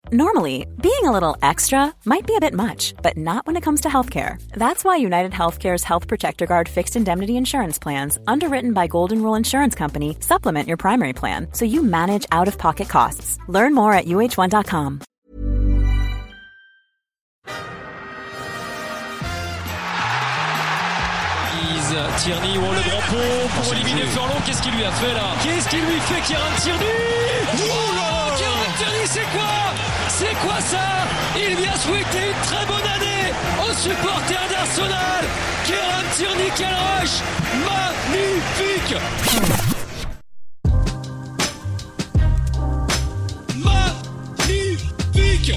Normally, being a little extra might be a bit much, but not when it comes to healthcare. That's why United Healthcare's Health Protector Guard fixed indemnity insurance plans, underwritten by Golden Rule Insurance Company, supplement your primary plan so you manage out-of-pocket costs. Learn more at uh1.com. Tierney, le grand pont pour éliminer Furlong. Qu'est-ce qu'il lui a fait là? Qu'est-ce qu'il lui fait, Kieran Tierney? Oh là, Kieran Tierney, c'est quoi? C'est quoi ça? Il vient souhaiter une très bonne année aux supporters d'Arsenal. Kieran Tierney, quel rush magnifique! Magnifique!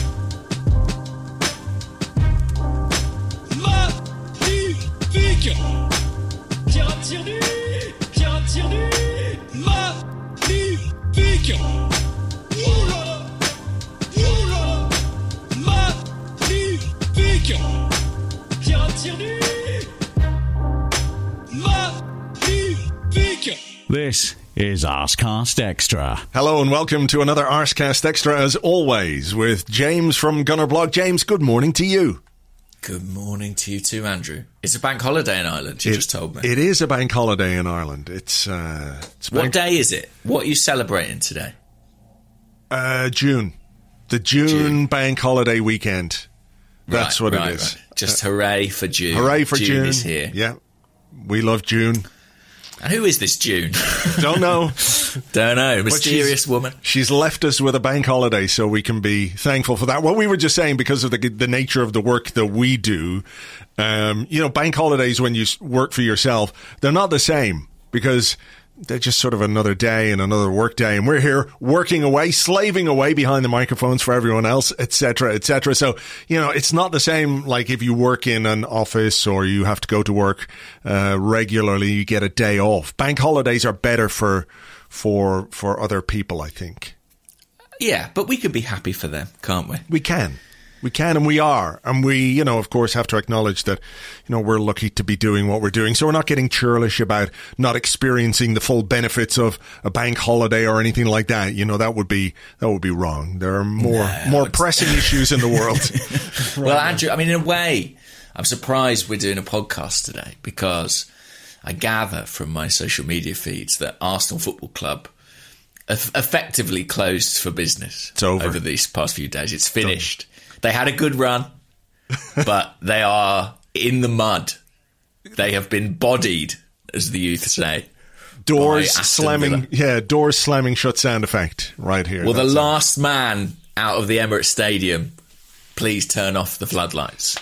Magnifique! Kieran Tierney! Kieran Tierney! Magnifique! Oula! Oula! Magnifique! Kieran Tierney! Magnifique! This is Arscast Extra. Hello and welcome to another Arscast Extra, as always, with James from Gunner Blog. James, good morning to you. Good morning to you too, Andrew. It's a bank holiday in Ireland, you just told me. It is a bank holiday in Ireland. It's what day is it? What are you celebrating today? June. The June bank holiday weekend. That's what it is. Right. Just hooray for June. Hooray for June. June is here. Yeah. We love June. And who is this June? Don't know. Don't know. Mysterious woman. She's left us with a bank holiday, so we can be thankful for that. What we were just saying, because of the nature of the work that we do, bank holidays when you work for yourself, they're not the same, because they're just sort of another day and another work day, and we're here working away, slaving away behind the microphones for everyone else, etc., etc. So, it's not the same like if you work in an office or you have to go to work regularly, you get a day off. Bank holidays are better for other people, I think. Yeah, but we can be happy for them, can't we? We can. We can, and we are. And we, of course, have to acknowledge that, we're lucky to be doing what we're doing. So we're not getting churlish about not experiencing the full benefits of a bank holiday or anything like that. That would be wrong. There are more pressing issues in the world. Well, Andrew, in a way, I'm surprised we're doing a podcast today, because I gather from my social media feeds that Arsenal Football Club effectively closed for business. It's over. These past few days. It's finished. They had a good run, but they are in the mud. They have been bodied, as the youth say. Doors slamming shut sound effect right here. Well, the last man out of the Emirates Stadium, please turn off the floodlights.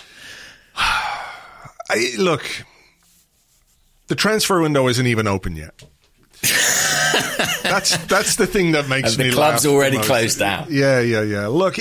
Look, the transfer window isn't even open yet. That's the thing that makes me laugh. The club's already closed out. Yeah. Look,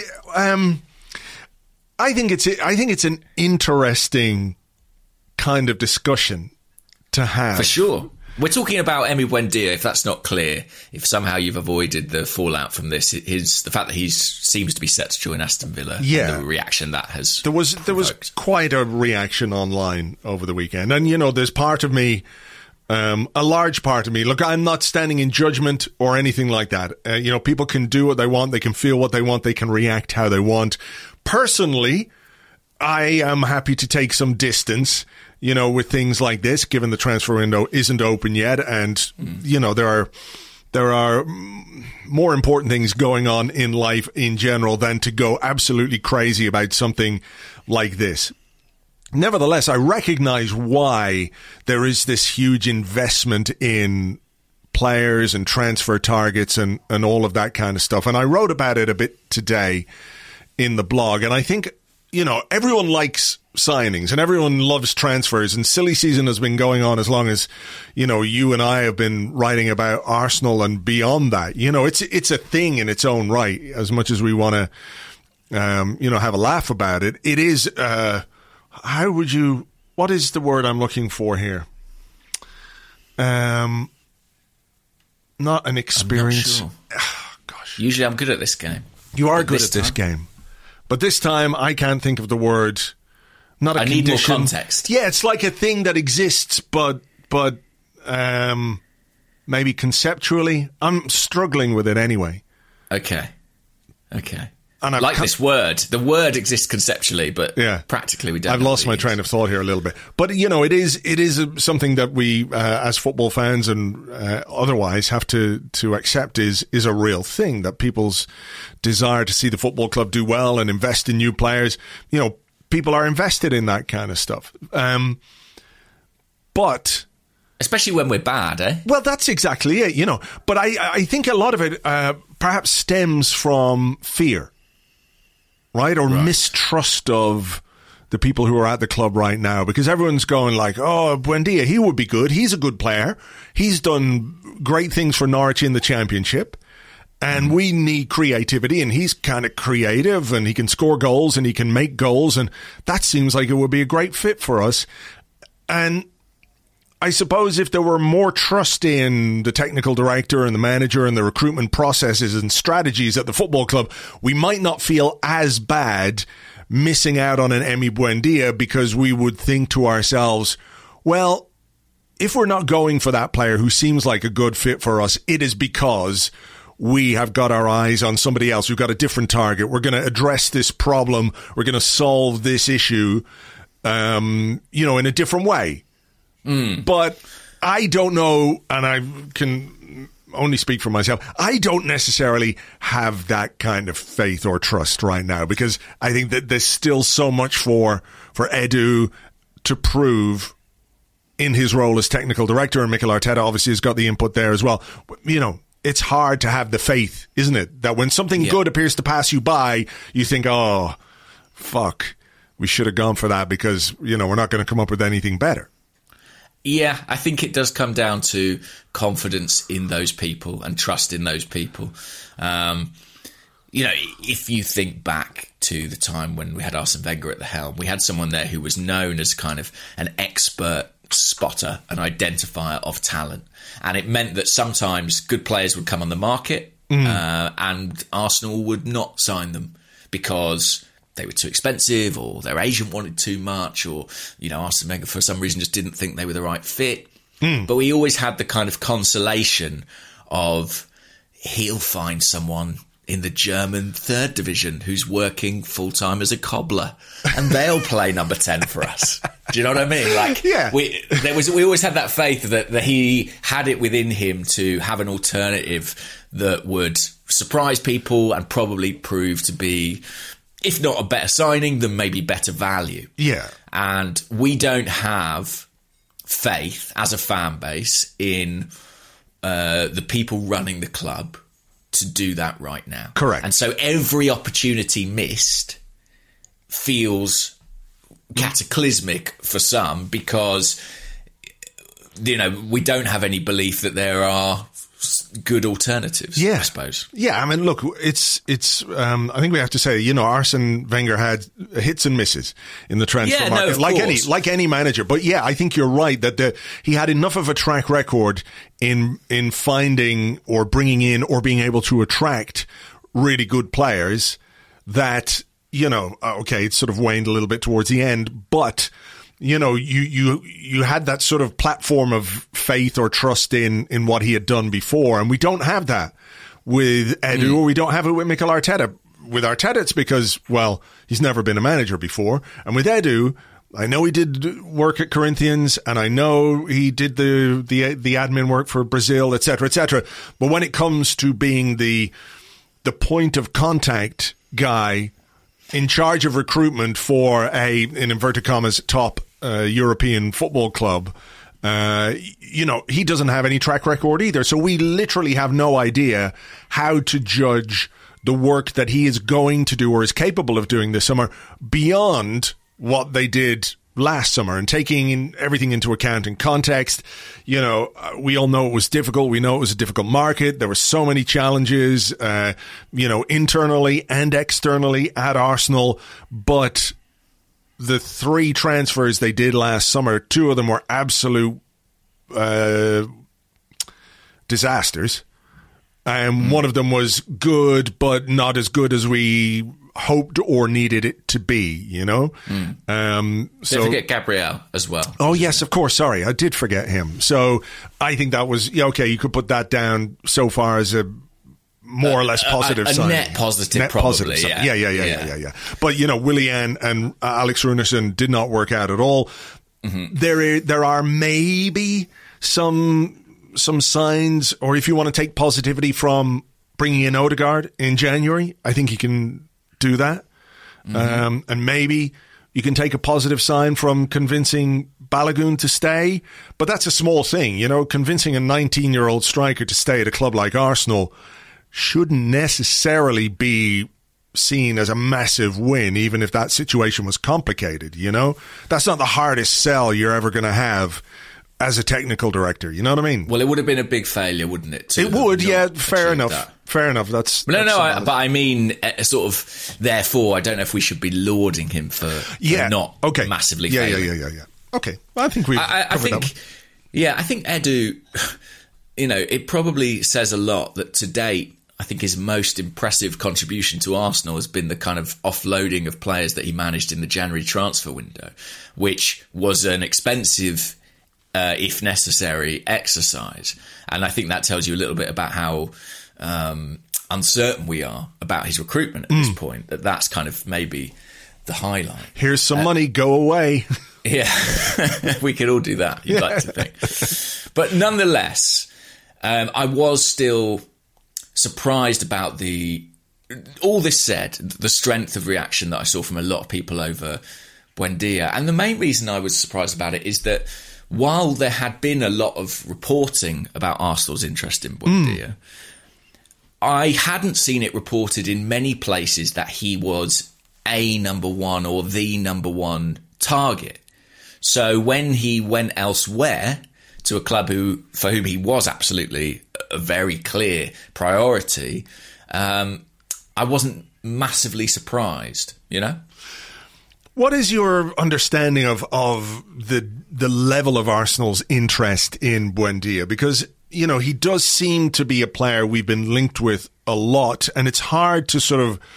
I think it's an interesting kind of discussion to have. For sure. We're talking about Emi Buendia, if that's not clear, if somehow you've avoided the fallout from this, the fact that he seems to be set to join Aston Villa, yeah, and the reaction that has there was quite a reaction online over the weekend. And, there's part of me, a large part of me, look, I'm not standing in judgment or anything like that. People can do what they want, they can feel what they want, they can react how they want. Personally, I am happy to take some distance, with things like this, given the transfer window isn't open yet, and there are more important things going on in life in general than to go absolutely crazy about something like this. Nevertheless, I recognize why there is this huge investment in players and transfer targets and all of that kind of stuff. And I wrote about it a bit today in the blog. And I think, everyone likes signings and everyone loves transfers, and silly season has been going on as long as, you and I have been writing about Arsenal and beyond that. It's a thing in its own right, as much as we want to, have a laugh about it. It is, what is the word I'm looking for here? Not an experience. I'm not sure. Gosh. Usually I'm good at this game. You are good at this game. But this time I can't think of the word. Not a condition. I need more context. Yeah, it's like a thing that exists, but maybe conceptually. I'm struggling with it anyway. Okay. And this word. The word exists conceptually, but practically we don't. I've lost my train of thought here a little bit. But, it is something that we, as football fans and otherwise, have to accept is a real thing, that people's desire to see the football club do well and invest in new players, people are invested in that kind of stuff. But... especially when we're bad, eh? Well, that's exactly it, But I think a lot of it perhaps stems from fear, right? Or mistrust of the people who are at the club right now. Because everyone's going like, oh, Buendia, he would be good. He's a good player. He's done great things for Norwich in the Championship. And we need creativity, and he's kind of creative, and he can score goals, and he can make goals, and that seems like it would be a great fit for us. And I suppose if there were more trust in the technical director and the manager and the recruitment processes and strategies at the football club, we might not feel as bad missing out on an Emi Buendia, because we would think to ourselves, well, if we're not going for that player who seems like a good fit for us, it is because we have got our eyes on somebody else. We've got a different target. We're going to address this problem. We're going to solve this issue, in a different way. But I don't know, and I can only speak for myself, I don't necessarily have that kind of faith or trust right now, because I think that there's still so much for Edu to prove in his role as technical director, and Mikel Arteta obviously has got the input there as well. It's hard to have the faith, isn't it? That when something good appears to pass you by, you think, oh, fuck, we should have gone for that, because, we're not going to come up with anything better. Yeah, I think it does come down to confidence in those people and trust in those people. If you think back to the time when we had Arsene Wenger at the helm, we had someone there who was known as kind of an expert spotter, an identifier of talent. And it meant that sometimes good players would come on the market and Arsenal would not sign them because they were too expensive, or their agent wanted too much, or, Arsene Wenger for some reason just didn't think they were the right fit. But we always had the kind of consolation of he'll find someone in the German third division who's working full-time as a cobbler, and they'll play number 10 for us. Do you know what I mean? We always had that faith that he had it within him to have an alternative that would surprise people and probably prove to be, if not a better signing, then maybe better value. Yeah. And we don't have faith as a fan base in the people running the club to do that right now. Correct. And so every opportunity missed feels cataclysmic for some, because, we don't have any belief that there are good alternatives, I suppose. Yeah, I mean, look, it's. I think we have to say, Arsene Wenger had hits and misses in the transfer market, like any manager. But I think you're right that he had enough of a track record in finding or bringing in or being able to attract really good players that it sort of waned a little bit towards the end, but. You had that sort of platform of faith or trust in what he had done before, and we don't have that with Edu, or we don't have it with Mikel Arteta. With Arteta, it's because, well, he's never been a manager before, and with Edu, I know he did work at Corinthians, and I know he did the admin work for Brazil, etc., etc. But when it comes to being the point of contact guy in charge of recruitment for in inverted commas, top European football club, he doesn't have any track record either. So we literally have no idea how to judge the work that he is going to do or is capable of doing this summer beyond what they did last summer, and taking everything into account in context. We all know it was difficult. We know it was a difficult market. There were so many challenges, internally and externally at Arsenal. But the 3 transfers they did last summer, 2 of them were absolute disasters. And one of them was good, but not as good as we hoped or needed it to be, Don't forget Gabriel as well. Oh, yes, of course. Sorry, I did forget him. So I think that was, you could put that down so far as a more or less positive sign. A net positive, probably. Yeah. But, Willian and Alex Runarsson did not work out at all. Mm-hmm. There are maybe some signs, or if you want to take positivity from bringing in Odegaard in January, I think he can do that. Mm-hmm. And maybe you can take a positive sign from convincing Balogun to stay, but that's a small thing. Convincing a 19-year-old striker to stay at a club like Arsenal shouldn't necessarily be seen as a massive win, even if that situation was complicated. That's not the hardest sell you're ever going to have as a technical director. You know what I mean? Well, it would have been a big failure, wouldn't it? It would, yeah. Fair enough. Fair enough. But I mean, sort of. Therefore, I don't know if we should be lauding him for not massively failing. Yeah. Okay, well, I think I think Edu. It probably says a lot that to date, I think his most impressive contribution to Arsenal has been the kind of offloading of players that he managed in the January transfer window, which was an expensive, if necessary, exercise. And I think that tells you a little bit about how uncertain we are about his recruitment at this point. That's kind of maybe the highlight. Here's some money, go away. Yeah, we could all do that, you'd like to think. But nonetheless, I was still surprised about all this said, the strength of reaction that I saw from a lot of people over Buendia. And the main reason I was surprised about it is that while there had been a lot of reporting about Arsenal's interest in Buendia, I hadn't seen it reported in many places that he was a number one or the number one target. So when he went elsewhere to a club for whom he was absolutely a very clear priority, I wasn't massively surprised, What is your understanding of the level of Arsenal's interest in Buendia? Because, he does seem to be a player we've been linked with a lot, and it's hard to sort of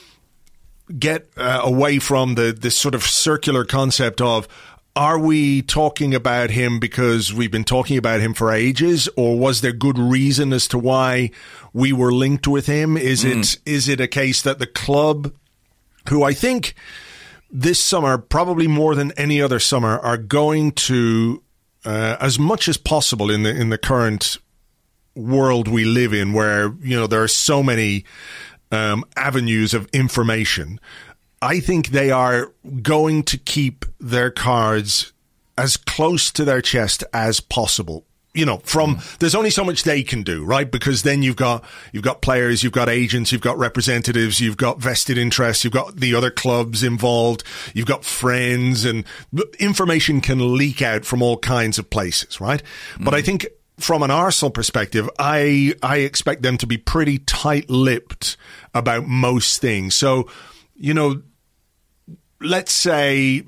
get away from this sort of circular concept of, are we talking about him because we've been talking about him for ages, or was there good reason as to why we were linked with him? Is it a case that the club, who I think this summer, probably more than any other summer, are going to, as much as possible in the current world we live in, where there are so many avenues of information, I think they are going to keep their cards as close to their chest as possible. There's only so much they can do, right? Because then you've got players, you've got agents, you've got representatives, you've got vested interests, you've got the other clubs involved, you've got friends, and information can leak out from all kinds of places, right? But I think from an Arsenal perspective, I expect them to be pretty tight-lipped about most things. So, let's say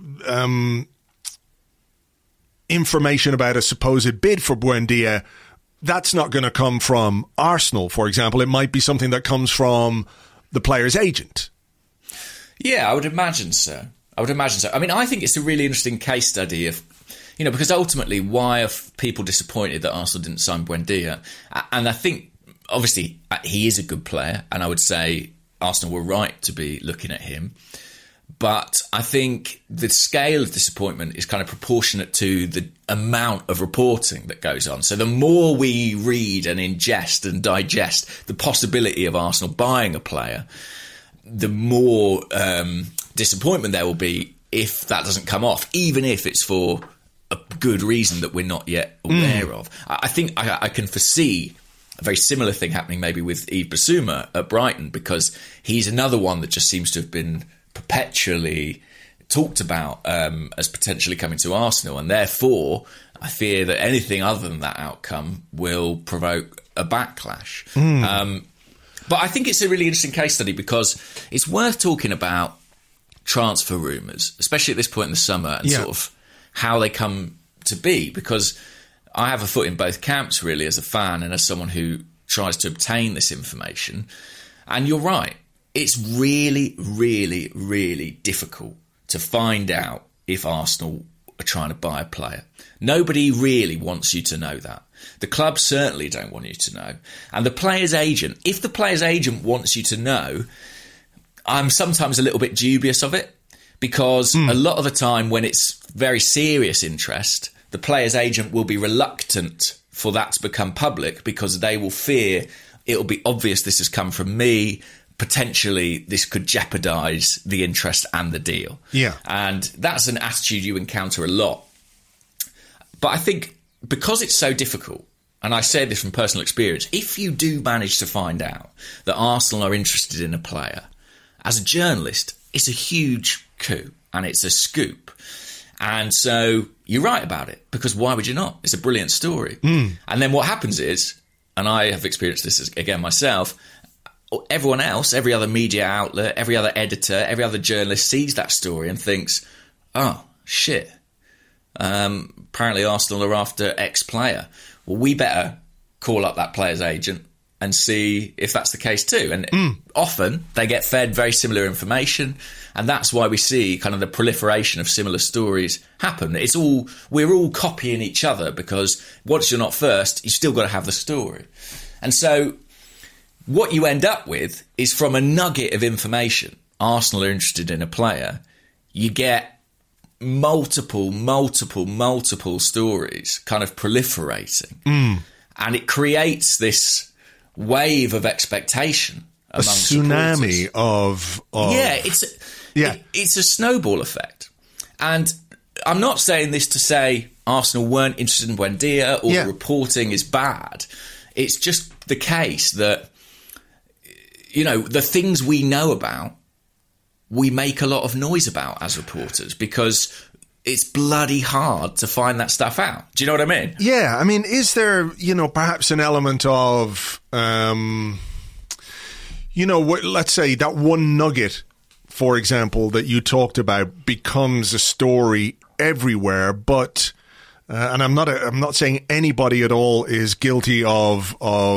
information about a supposed bid for Buendia, that's not going to come from Arsenal, for example. It might be something that comes from the player's agent. Yeah, I would imagine so. I mean, I think it's a really interesting case study of, because ultimately, why are people disappointed that Arsenal didn't sign Buendia? And I think, obviously, he is a good player, and I would say Arsenal were right to be looking at him. But I think the scale of disappointment is kind of proportionate to the amount of reporting that goes on. So the more we read and ingest and digest the possibility of Arsenal buying a player, the more disappointment there will be if that doesn't come off, even if it's for a good reason that we're not yet aware of. I think I can foresee a very similar thing happening maybe with Yves Bissouma at Brighton, because he's another one that just seems to have been perpetually talked about as potentially coming to Arsenal, and therefore I fear that anything other than that outcome will provoke a backlash. But I think it's a really interesting case study because it's worth talking about transfer rumours, especially at this point in the summer, and sort of how they come to be, because I have a foot in both camps really as a fan and as someone who tries to obtain this information. And you're right. It's really, really, really difficult to find out if Arsenal are trying to buy a player. Nobody really wants you to know that. The club certainly don't want you to know. And the player's agent, if the player's agent wants you to know, I'm sometimes a little bit dubious of it, because a lot of the time when it's very serious interest, the player's agent will be reluctant for that to become public, because they will fear it'll be obvious this has come from me. Potentially, this could jeopardise the interest and the deal. Yeah. And that's an attitude you encounter a lot. But I think because it's so difficult, and I say this from personal experience, if you do manage to find out that Arsenal are interested in a player, as a journalist, it's a huge coup and it's a scoop. And so you write about it, because why would you not? It's a brilliant story. And then what happens is, and I have experienced this again myself, everyone else, every other media outlet, every other editor, every other journalist sees that story and thinks, oh, shit. Apparently Arsenal are after X player. Well, we better call up that player's agent and see if that's the case too. And often they get fed very similar information, and that's why we see kind of the proliferation of similar stories happen. We're all copying each other, because once you're not first, you've still got to have the story. And so what you end up with is, from a nugget of information, Arsenal are interested in a player, you get multiple stories kind of proliferating. And it creates this wave of expectation among tsunami supporters. It's a snowball effect. And I'm not saying this to say Arsenal weren't interested in Buendia or the reporting is bad. It's just the case that, you know, the things we know about, we make a lot of noise about as reporters, because it's bloody hard to find that stuff out. Do you know what I mean? Yeah. I mean, is there, you know, perhaps an element of, you know, let's say that one nugget, for example, that you talked about becomes a story everywhere, but, and I'm not saying anybody at all is guilty of,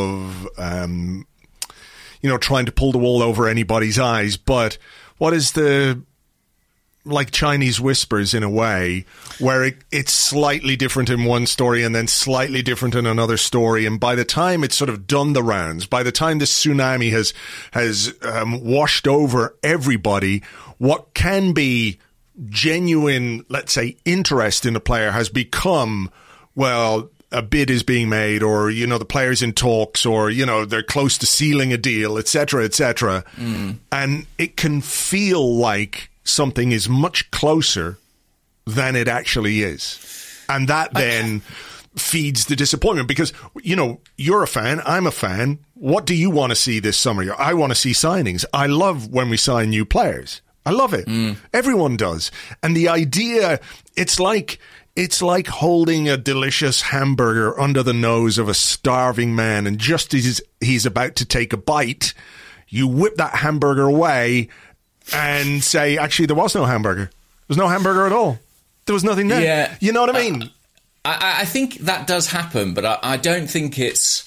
you know, trying to pull the wool over anybody's eyes, but what is the, like Chinese whispers in a way, where it's slightly different in one story and then slightly different in another story. And by the time it's sort of done the rounds, by the time this tsunami has washed over everybody, what can be genuine, let's say, interest in the player has become, well, a bid is being made, or, you know, the player's in talks, or, you know, they're close to sealing a deal, etc., etc. And it can feel like something is much closer than it actually is. And that then feeds the disappointment, because, you know, you're a fan, I'm a fan. What do you want to see this summer? I want to see signings. I love when we sign new players. I love it. Everyone does. And the idea, it's like holding a delicious hamburger under the nose of a starving man, and just as he's about to take a bite, you whip that hamburger away and say, actually, there was no hamburger. There's no hamburger at all. There was nothing there. Yeah. You know what I mean? I think that does happen, but I don't think it's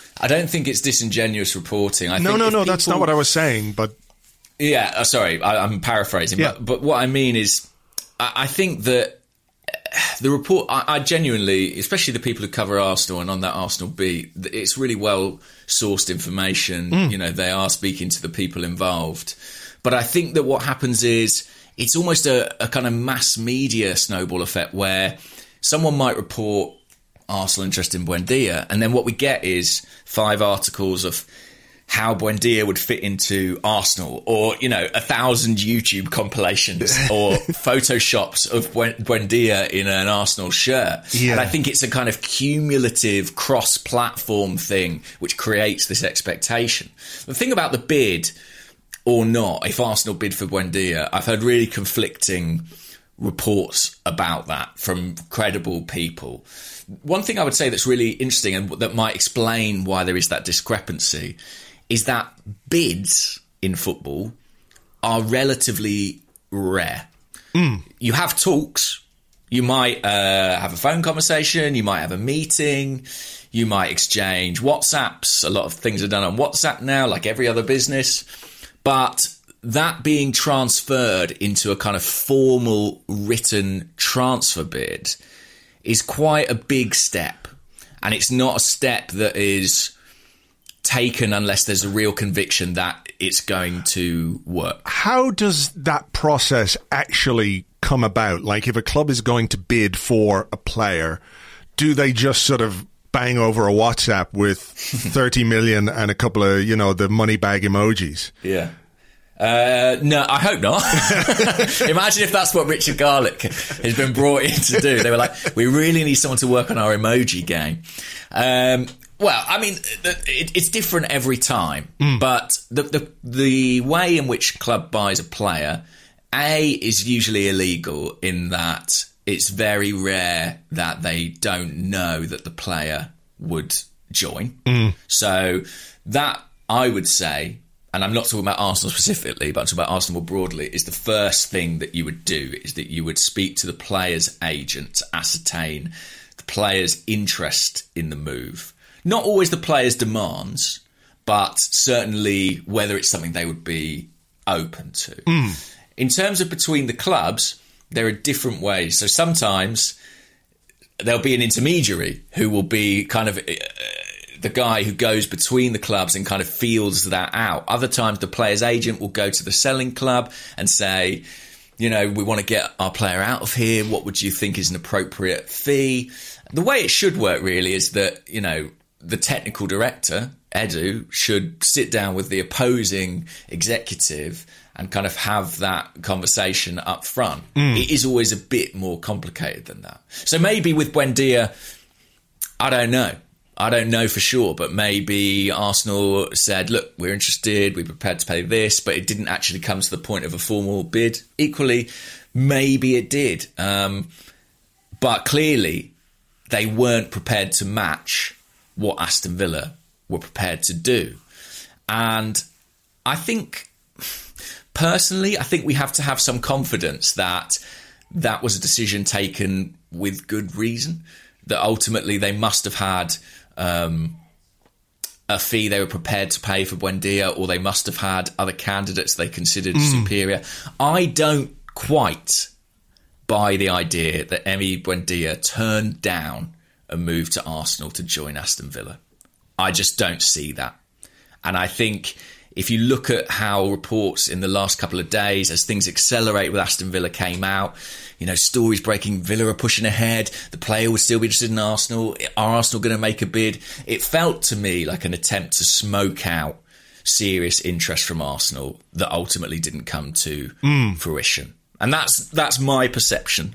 disingenuous reporting. No, that's not what I was saying, but... Yeah, sorry, I'm paraphrasing. Yeah. But what I mean is, I think that the report, I genuinely, especially the people who cover Arsenal and on that Arsenal beat, it's really well-sourced information. You know, they are speaking to the people involved. But I think that what happens is it's almost a kind of mass media snowball effect, where someone might report Arsenal interest in Buendia, and then what we get is 5 articles of how Buendia would fit into Arsenal, or, you know, 1,000 YouTube compilations or photoshops of Buendia in an Arsenal shirt. Yeah. And I think it's a kind of cumulative cross-platform thing which creates this expectation. The thing about the bid or not, if Arsenal bid for Buendia, I've heard really conflicting reports about that from credible people. One thing I would say that's really interesting and that might explain why there is that discrepancy is that bids in football are relatively rare. You have talks. You might have a phone conversation. You might have a meeting. You might exchange WhatsApps. A lot of things are done on WhatsApp now, like every other business. But that being transferred into a kind of formal written transfer bid is quite a big step. And it's not a step that is taken unless there's a real conviction that it's going to work. How does that process actually come about? Like, if a club is going to bid for a player, do they just sort of bang over a WhatsApp with 30 million and a couple of, the money bag emojis? Yeah. No, I hope not. Imagine if that's what Richard Garlick has been brought in to do. They were like, we really need someone to work on our emoji game. Well, I mean, it's different every time, but the way in which a club buys a player, is usually illegal in that it's very rare that they don't know that the player would join. So that, I would say, and I'm not talking about Arsenal specifically, but I'm talking about Arsenal more broadly, is the first thing that you would do is that you would speak to the player's agent to ascertain the player's interest in the move. Not always the player's demands, but certainly whether it's something they would be open to. In terms of between the clubs, there are different ways. So sometimes there'll be an intermediary who will be kind of the guy who goes between the clubs and kind of feels that out. Other times the player's agent will go to the selling club and say, we want to get our player out of here. What would you think is an appropriate fee? The way it should work really is that, the technical director, Edu, should sit down with the opposing executive and kind of have that conversation up front. It is always a bit more complicated than that. So maybe with Buendia, I don't know. I don't know for sure, but maybe Arsenal said, look, we're interested, we're prepared to pay this, but it didn't actually come to the point of a formal bid. Equally, maybe it did. But clearly, they weren't prepared to match what Aston Villa were prepared to do. And I think, personally, we have to have some confidence that that was a decision taken with good reason, that ultimately they must have had a fee they were prepared to pay for Buendia, or they must have had other candidates they considered superior. I don't quite buy the idea that Emi Buendia turned down a move to Arsenal to join Aston Villa. I just don't see that. And I think if you look at how reports in the last couple of days, as things accelerate with Aston Villa came out, stories breaking, Villa are pushing ahead, the player would still be interested in Arsenal, are Arsenal going to make a bid? It felt to me like an attempt to smoke out serious interest from Arsenal that ultimately didn't come to fruition. And that's my perception.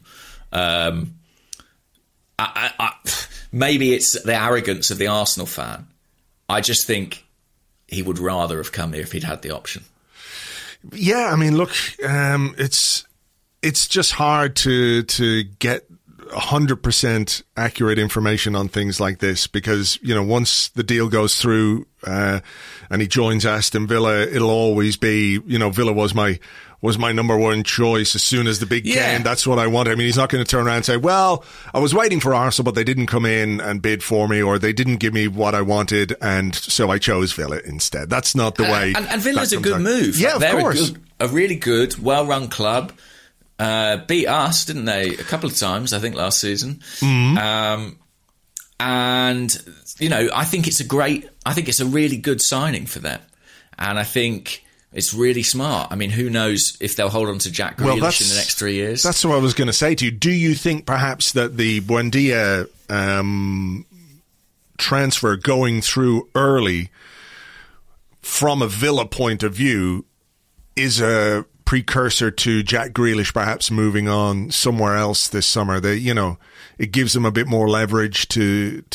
Maybe it's the arrogance of the Arsenal fan. I just think he would rather have come here if he'd had the option. Yeah, I mean, look, it's just hard to get 100% accurate information on things like this because, once the deal goes through and he joins Aston Villa, it'll always be, Villa was my number one choice as soon as the big came. That's what I wanted. I mean, he's not going to turn around and say, well, I was waiting for Arsenal, but they didn't come in and bid for me, or they didn't give me what I wanted, and so I chose Villa instead. That's not the way. And Villa's a good move. Yeah, they're of course. A really good, well-run club. Beat us, didn't they, a couple of times, I think, last season. And, I think it's a really good signing for them. And I think it's really smart. I mean, who knows if they'll hold on to Jack Grealish in the next 3 years. That's what I was going to say to you. Do you think perhaps that the Buendia transfer going through early from a Villa point of view is a precursor to Jack Grealish perhaps moving on somewhere else this summer? It gives them a bit more leverage to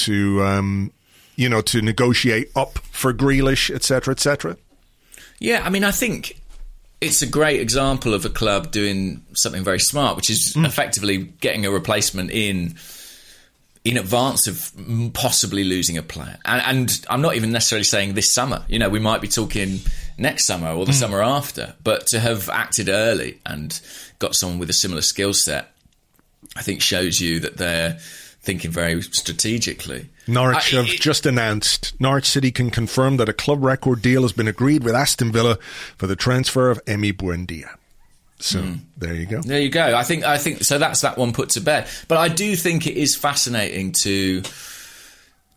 negotiate up for Grealish, etc., etc. Yeah, I mean, I think it's a great example of a club doing something very smart, which is effectively getting a replacement in advance of possibly losing a player. And I'm not even necessarily saying this summer. We might be talking next summer or the summer after. But to have acted early and got someone with a similar skill set, I think shows you that they're thinking very strategically. Norwich have just announced Norwich City can confirm that a club record deal has been agreed with Aston Villa for the transfer of Emi Buendia. So there you go. There you go. I think so. That's that one put to bed. But I do think it is fascinating to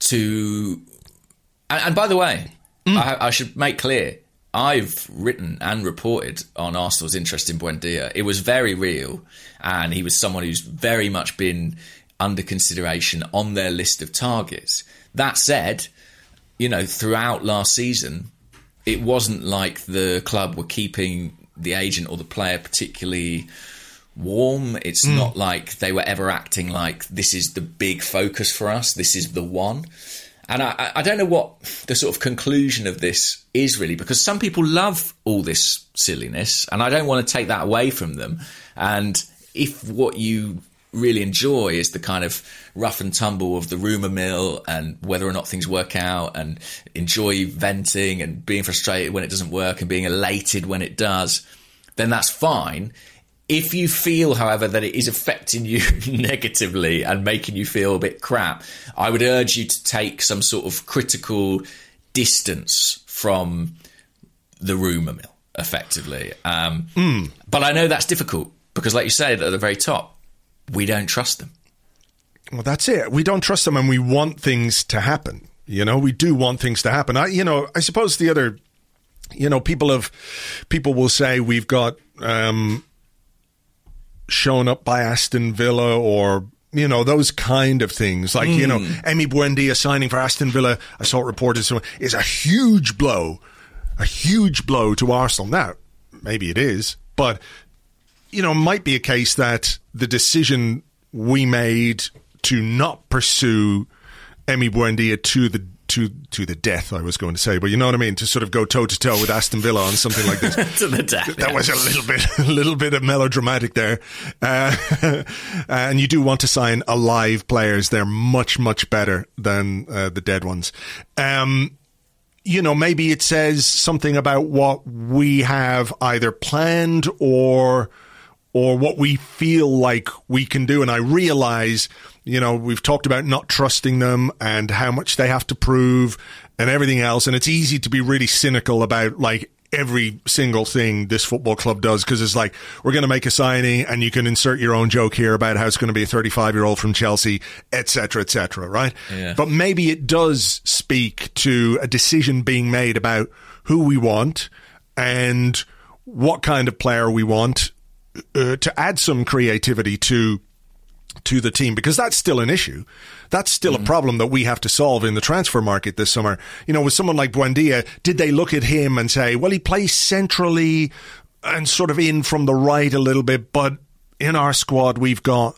to... And by the way, I should make clear, I've written and reported on Arsenal's interest in Buendia. It was very real, and he was someone who's very much been under consideration on their list of targets. That said, throughout last season, it wasn't like the club were keeping the agent or the player particularly warm. It's not like they were ever acting like this is the big focus for us, this is the one. And I don't know what the sort of conclusion of this is really, because some people love all this silliness, and I don't want to take that away from them. And if what you really enjoy is the kind of rough and tumble of the rumour mill and whether or not things work out, and enjoy venting and being frustrated when it doesn't work and being elated when it does, then that's fine. If you feel, however, that it is affecting you negatively and making you feel a bit crap, I would urge you to take some sort of critical distance from the rumour mill, effectively. But I know that's difficult because, like you said at the very top, we don't trust them. Well, that's it. We don't trust them, and we want things to happen. We do want things to happen. I suppose the other, people will say we've got shown up by Aston Villa, or those kind of things. Like Emi Buendia signing for Aston Villa, I saw it reported, is a huge blow to Arsenal. Now, maybe it is, but it might be a case that the decision we made to not pursue Emi Buendia to the death, I was going to say, but you know what I mean, to sort of go toe to toe with Aston Villa on something like this. To the death. That was a little bit of melodramatic there. And you do want to sign alive players. They're much, much better than the dead ones. Maybe it says something about what we have either planned or what we feel like we can do. And I realize, we've talked about not trusting them and how much they have to prove and everything else. And it's easy to be really cynical about like every single thing this football club does, because it's like, we're going to make a signing and you can insert your own joke here about how it's going to be a 35-year-old from Chelsea, et cetera, right? Yeah. But maybe it does speak to a decision being made about who we want and what kind of player we want, to add some creativity to the team, because that's still an issue. That's still a problem that we have to solve in the transfer market this summer. With someone like Buendia, did they look at him and say, well, he plays centrally and sort of in from the right a little bit, but in our squad we've got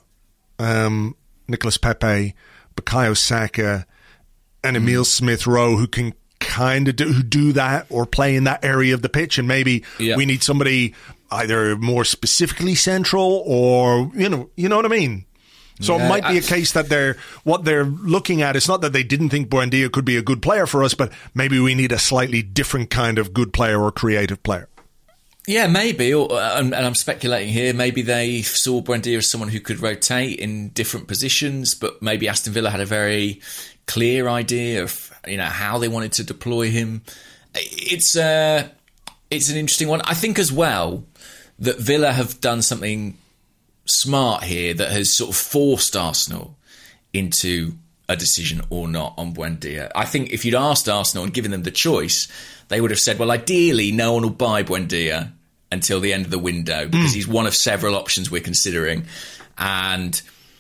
Nicolas Pepe, Bukayo Saka and Emile Smith-Rowe who can kind of do that or play in that area of the pitch, and maybe we need somebody either more specifically central or, you know what I mean? So it might be a case that what they're looking at is not that they didn't think Buendia could be a good player for us, but maybe we need a slightly different kind of good player or creative player. Yeah, maybe. And I'm speculating here. Maybe they saw Buendia as someone who could rotate in different positions, but maybe Aston Villa had a very clear idea of how they wanted to deploy him. It's an interesting one. I think as well that Villa have done something smart here that has sort of forced Arsenal into a decision or not on Buendia. I think if you'd asked Arsenal and given them the choice, they would have said, well, ideally no one will buy Buendia until the end of the window because he's one of several options we're considering. And,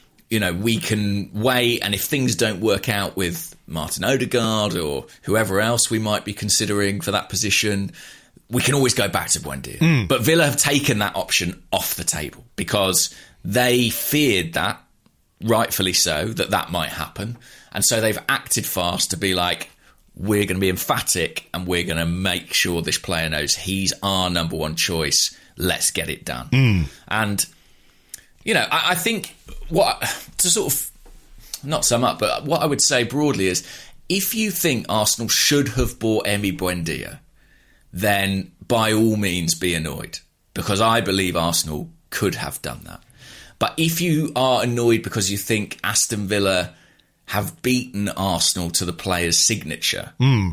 we can wait. And if things don't work out with Martin Odegaard or whoever else we might be considering for that position, we can always go back to Buendia. But Villa have taken that option off the table because they feared that, rightfully so, that might happen. And so they've acted fast to be like, we're going to be emphatic and we're going to make sure this player knows he's our number one choice. Let's get it done. And, I think to sort of not sum up, but what I would say broadly is if you think Arsenal should have bought Emi Buendia, then by all means be annoyed, because I believe Arsenal could have done that. But if you are annoyed because you think Aston Villa have beaten Arsenal to the player's signature,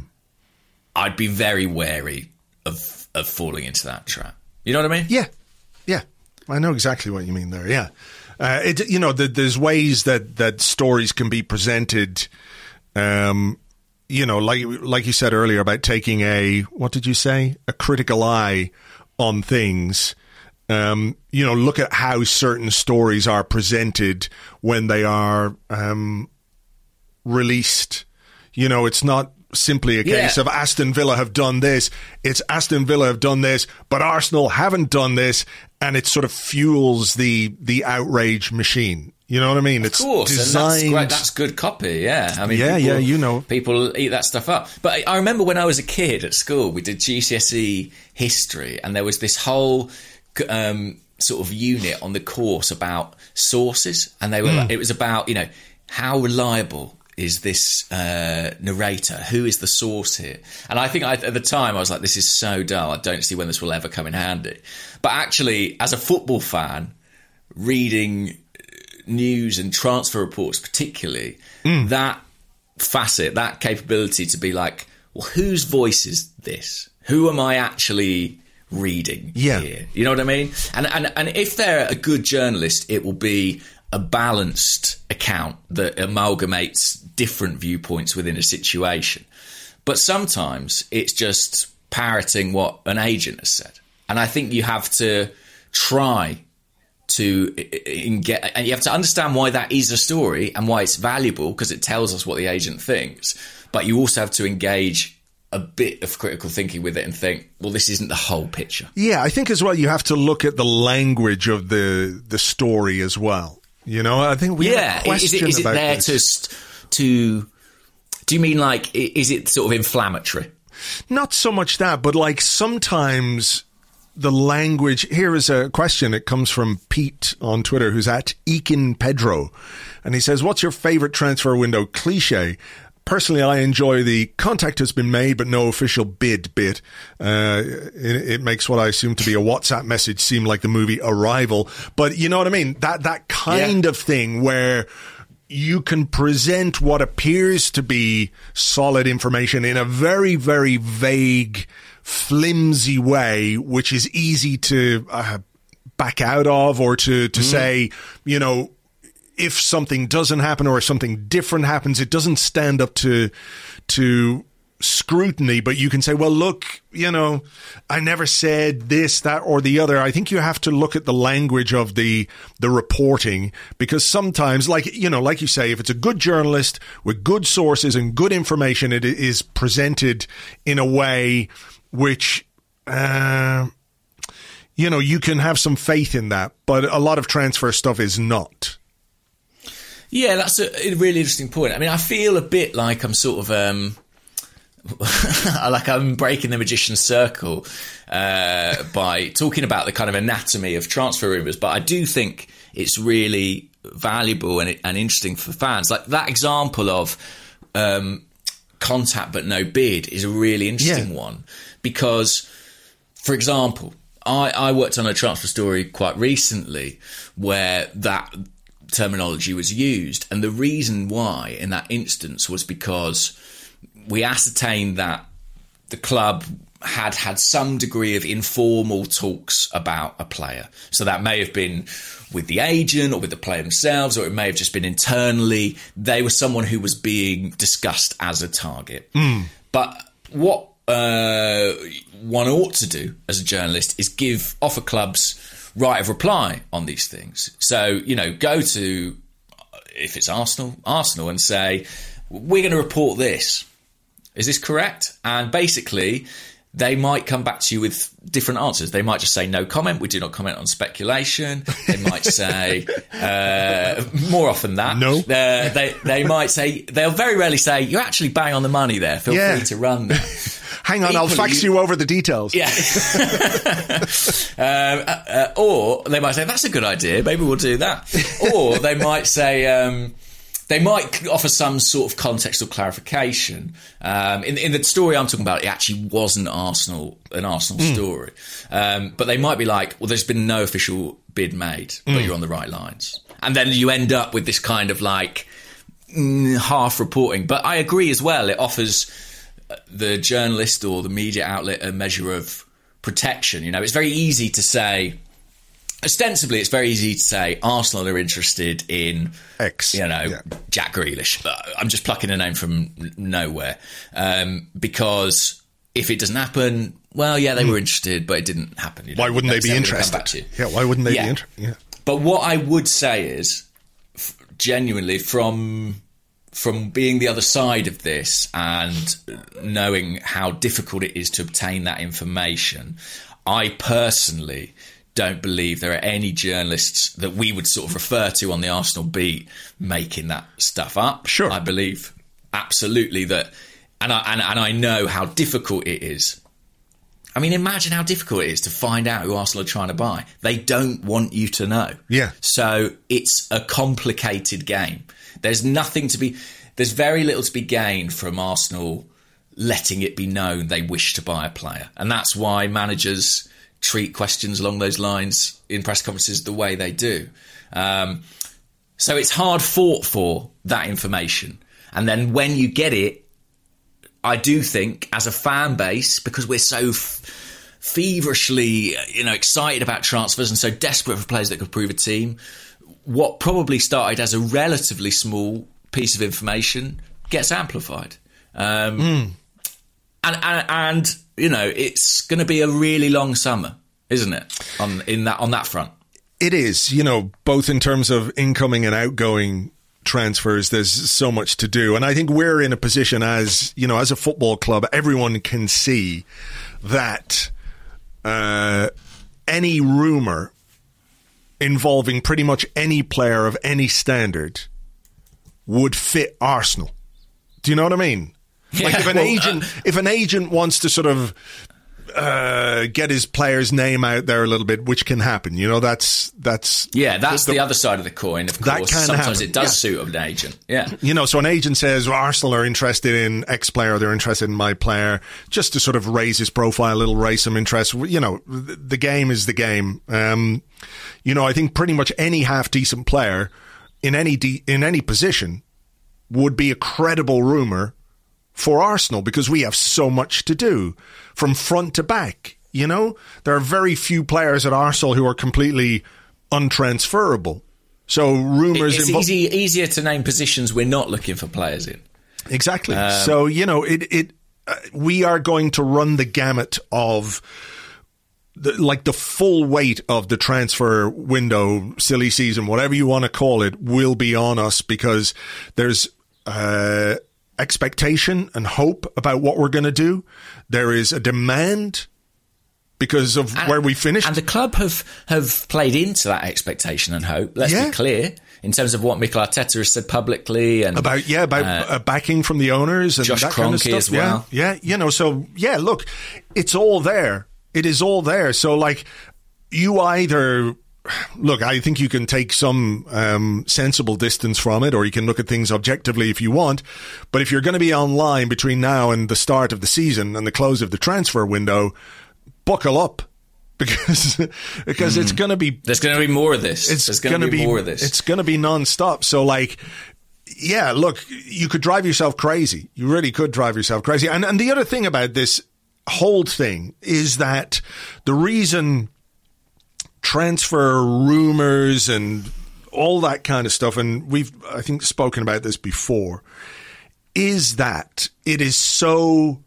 I'd be very wary of falling into that trap. You know what I mean? Yeah. I know exactly what you mean there, yeah. There's ways that stories can be presented you know, like you said earlier about taking a critical eye on things. You know, look at how certain stories are presented when they are released. You know, it's not simply a case of Aston Villa have done this. It's Aston Villa have done this, but Arsenal haven't done this, and it sort of fuels the outrage machine. You know what I mean? Of course, designed... and that's great. That's good copy. Yeah, I mean, you know, people eat that stuff up. But I remember when I was a kid at school, we did GCSE history, and there was this whole sort of unit on the course about sources, and they were it was about, you know, how reliable is this narrator? Who is the source here? And I think at the time I was like, this is so dull. I don't see when this will ever come in handy. But actually, as a football fan, reading news and transfer reports particularly, that facet, that capability to be like, well, whose voice is this? Who am I actually reading here? You know what I mean? And if they're a good journalist, it will be a balanced account that amalgamates different viewpoints within a situation. But sometimes it's just parroting what an agent has said. And I think you have to try to get, and you have to understand why that is a story and why it's valuable, because it tells us what the agent thinks. But you also have to engage a bit of critical thinking with it and think, well, this isn't the whole picture. Yeah, I think as well you have to look at the language of the story as well. You know, I think we have a question is it about there this. To do you mean like, is it sort of inflammatory? Not so much that, but like sometimes the language. Here is a question. It comes from Pete on Twitter, who's at Ekin Pedro. And he says, what's your favorite transfer window cliche? Personally, I enjoy the contact has been made, but no official bid bit. It makes what I assume to be a WhatsApp message seem like the movie Arrival. But you know what I mean? That kind of thing where you can present what appears to be solid information in a very, very vague, flimsy way, which is easy to back out of, or to say, you know, if something doesn't happen or if something different happens, it doesn't stand up to scrutiny, but you can say, well, look, you know, I never said this, that, or the other. I think you have to look at the language of the reporting, because sometimes, like, you know, like you say, if it's a good journalist with good sources and good information, it is presented in a way which, you know, you can have some faith in that, but a lot of transfer stuff is not. Yeah, that's a really interesting point. I mean, I feel a bit like I'm sort of like I'm breaking the magician's circle by talking about the kind of anatomy of transfer rumours, but I do think it's really valuable and interesting for fans. Like that example of contact but no bid is a really interesting one, because, for example, I worked on a transfer story quite recently where that terminology was used, and the reason why in that instance was because we ascertained that the club had some degree of informal talks about a player. So that may have been with the agent or with the player themselves, or it may have just been internally. They were someone who was being discussed as a target. But what one ought to do as a journalist is offer clubs right of reply on these things. So, you know, go to, if it's Arsenal, and say, we're going to report this. Is this correct? And basically, they might come back to you with different answers. They might just say, no comment. We do not comment on speculation. They might say, more often that. No. They might say, they'll very rarely say, you're actually bang on the money there. Feel free to run that. Hang on, I'll fax you over the details. Yeah. Or they might say, that's a good idea. Maybe we'll do that. Or they might say, they might offer some sort of context or clarification. In the story I'm talking about, it actually wasn't an Arsenal story. But they might be like, well, there's been no official bid made, but you're on the right lines. And then you end up with this kind of like half reporting. But I agree as well, it offers the journalist or the media outlet a measure of protection. You know, it's very easy to say, ostensibly, it's very easy to say Arsenal are interested in X, Jack Grealish. I'm just plucking a name from nowhere because if it doesn't happen, well, yeah, they were interested, but it didn't happen. Why wouldn't they be interested? Yeah, why wouldn't they be interested? Yeah. But what I would say is, genuinely, from being the other side of this and knowing how difficult it is to obtain that information, I personally don't believe there are any journalists that we would sort of refer to on the Arsenal beat making that stuff up. Sure. I believe absolutely that, and I know how difficult it is. I mean, imagine how difficult it is to find out who Arsenal are trying to buy. They don't want you to know. Yeah. So it's a complicated game. There's very little to be gained from Arsenal letting it be known they wish to buy a player. And that's why managers treat questions along those lines in press conferences the way they do. So it's hard fought for that information. And then when you get it, I do think as a fan base, because we're so feverishly excited about transfers and so desperate for players that could prove a team, what probably started as a relatively small piece of information gets amplified. And it's going to be a really long summer, isn't it? On that front, it is. Both in terms of incoming and outgoing transfers, there's so much to do, and I think we're in a position as a football club. Everyone can see that any rumor involving pretty much any player of any standard would fit Arsenal. Do you know what I mean? Like if an agent wants to sort of get his player's name out there a little bit, which can happen, that's the other side of the coin. Of course, sometimes it does suit an agent. Yeah, so an agent says, well, Arsenal are interested in X player, they're interested in my player, just to sort of raise his profile a little, raise some interest. The game is the game. I think pretty much any half decent player in any position would be a credible rumor for Arsenal, because we have so much to do from front to back. There are very few players at Arsenal who are completely untransferable. So rumours... It's easier to name positions we're not looking for players in. Exactly. So, we are going to run the gamut of the full weight of the transfer window, silly season, whatever you want to call it, will be on us, because there's expectation and hope about what we're going to do. There is a demand because of where we finished. And the club have played into that expectation and hope. Let's be clear, in terms of what Mikel Arteta has said publicly, and about backing from the owners and Josh that Kroenke kind of stuff as well. Look, it's all there. It is all there. So you either... Look, I think you can take some sensible distance from it, or you can look at things objectively if you want. But if you're going to be online between now and the start of the season and the close of the transfer window, buckle up, because it's going to be... There's going to be more of this. It's going to be more of this. It's going to be non-stop. So, look, you could drive yourself crazy. You really could drive yourself crazy. And the other thing about this whole thing is that the reason transfer rumors and all that kind of stuff, and we've, I think, spoken about this before, is that it is so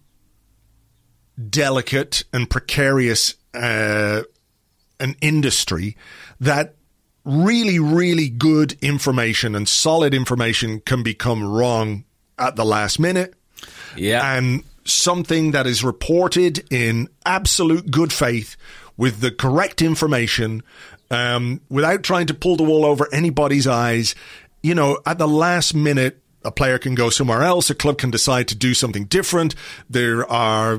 delicate and precarious an industry that really, really good information and solid information can become wrong at the last minute. Yeah. And something that is reported in absolute good faith with the correct information, without trying to pull the wool over anybody's eyes, at the last minute, a player can go somewhere else. A club can decide to do something different. There are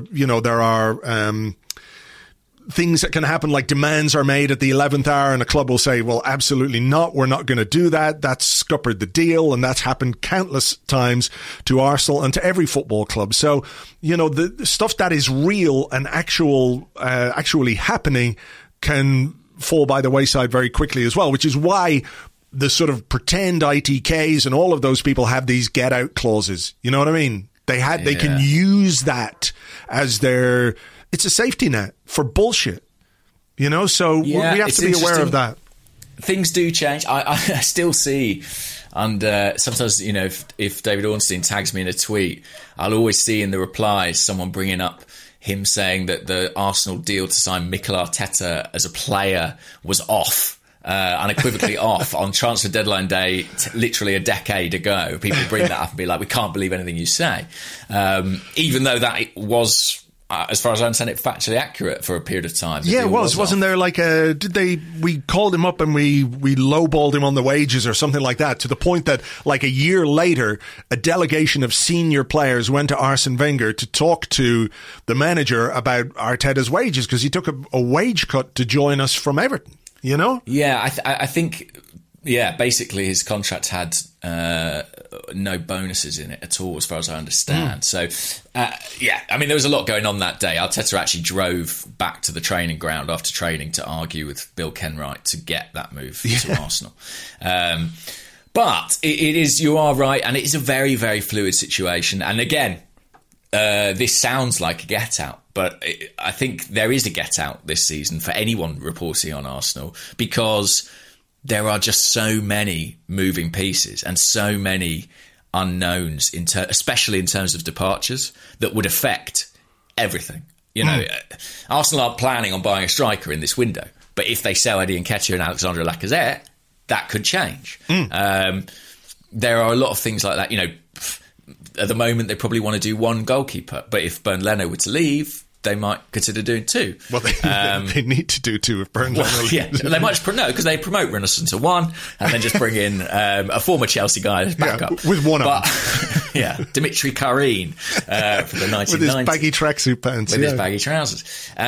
things that can happen, like demands are made at the 11th hour, and a club will say, well, absolutely not. We're not going to do that. That's scuppered the deal. And that's happened countless times to Arsenal and to every football club. So, the stuff that is real and actually happening can fall by the wayside very quickly as well, which is why the sort of pretend ITKs and all of those people have these get out clauses. You know what I mean? They can use that as it's a safety net for bullshit. You know, so we have to be aware of that. Things do change. I still see, and sometimes, you know, if David Ornstein tags me in a tweet, I'll always see in the replies someone bringing up him saying that the Arsenal deal to sign Mikel Arteta as a player was off, unequivocally off on transfer deadline day, literally a decade ago. People bring that up and be like, we can't believe anything you say. Even though that was, as far as I understand it, factually accurate for a period of time. Yeah, it was. Wasn't there like we called him up and we lowballed him on the wages or something like that, to the point that like a year later, a delegation of senior players went to Arsene Wenger to talk to the manager about Arteta's wages because he took a wage cut to join us from Everton, you know? Yeah, I think... Yeah, basically his contract had no bonuses in it at all, as far as I understand. So, I mean, there was a lot going on that day. Arteta actually drove back to the training ground after training to argue with Bill Kenwright to get that move to Arsenal. But it is, you are right, and it is a very, very fluid situation. And again, this sounds like a get-out, but I think there is a get-out this season for anyone reporting on Arsenal, because there are just so many moving pieces and so many unknowns, especially in terms of departures, that would affect everything. You know, Arsenal aren't planning on buying a striker in this window, but if they sell Eddie Nketiah and Alexandre Lacazette, that could change. There are a lot of things like that. You know, at the moment, they probably want to do one goalkeeper, but if Bernd Leno were to leave, they might consider doing two. Well, they need to do two if Bernd Leno leaves. Yeah, they might just because they promote Renaissance to one and then just bring in a former Chelsea guy as backup. With one arm. Yeah, Dimitri Karine from the 1990s. With his baggy tracksuit pants. With his baggy trousers.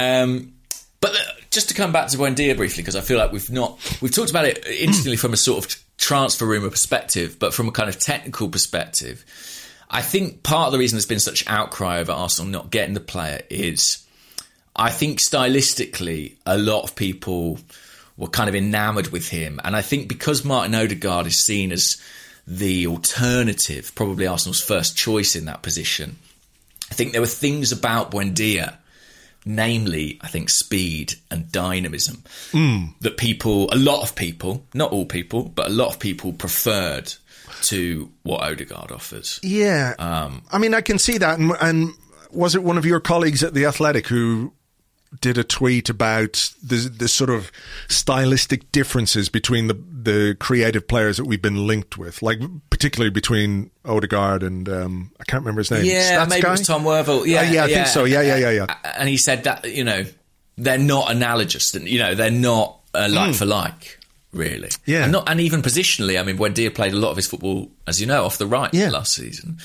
But just to come back to Buendia briefly, because I feel like we've talked about it instantly from a sort of transfer rumour perspective, but from a kind of technical perspective, I think part of the reason there's been such outcry over Arsenal not getting the player is, I think stylistically, a lot of people were kind of enamoured with him. And I think because Martin Odegaard is seen as the alternative, probably Arsenal's first choice in that position, I think there were things about Buendia, namely, I think, speed and dynamism, that a lot of people, not all people, but a lot of people preferred to what Odegaard offers. Yeah. I mean, I can see that. And was it one of your colleagues at The Athletic who did a tweet about the sort of stylistic differences between the creative players that we've been linked with, like particularly between Odegaard and I can't remember his name. Yeah, Stats maybe guy? It was Tom Wervel. Yeah, I think so. Yeah. And he said that, you know, they're not analogous. You know, they're not like for like. Really, yeah, and even positionally. I mean, Buendia played a lot of his football, as you know, off the right last season,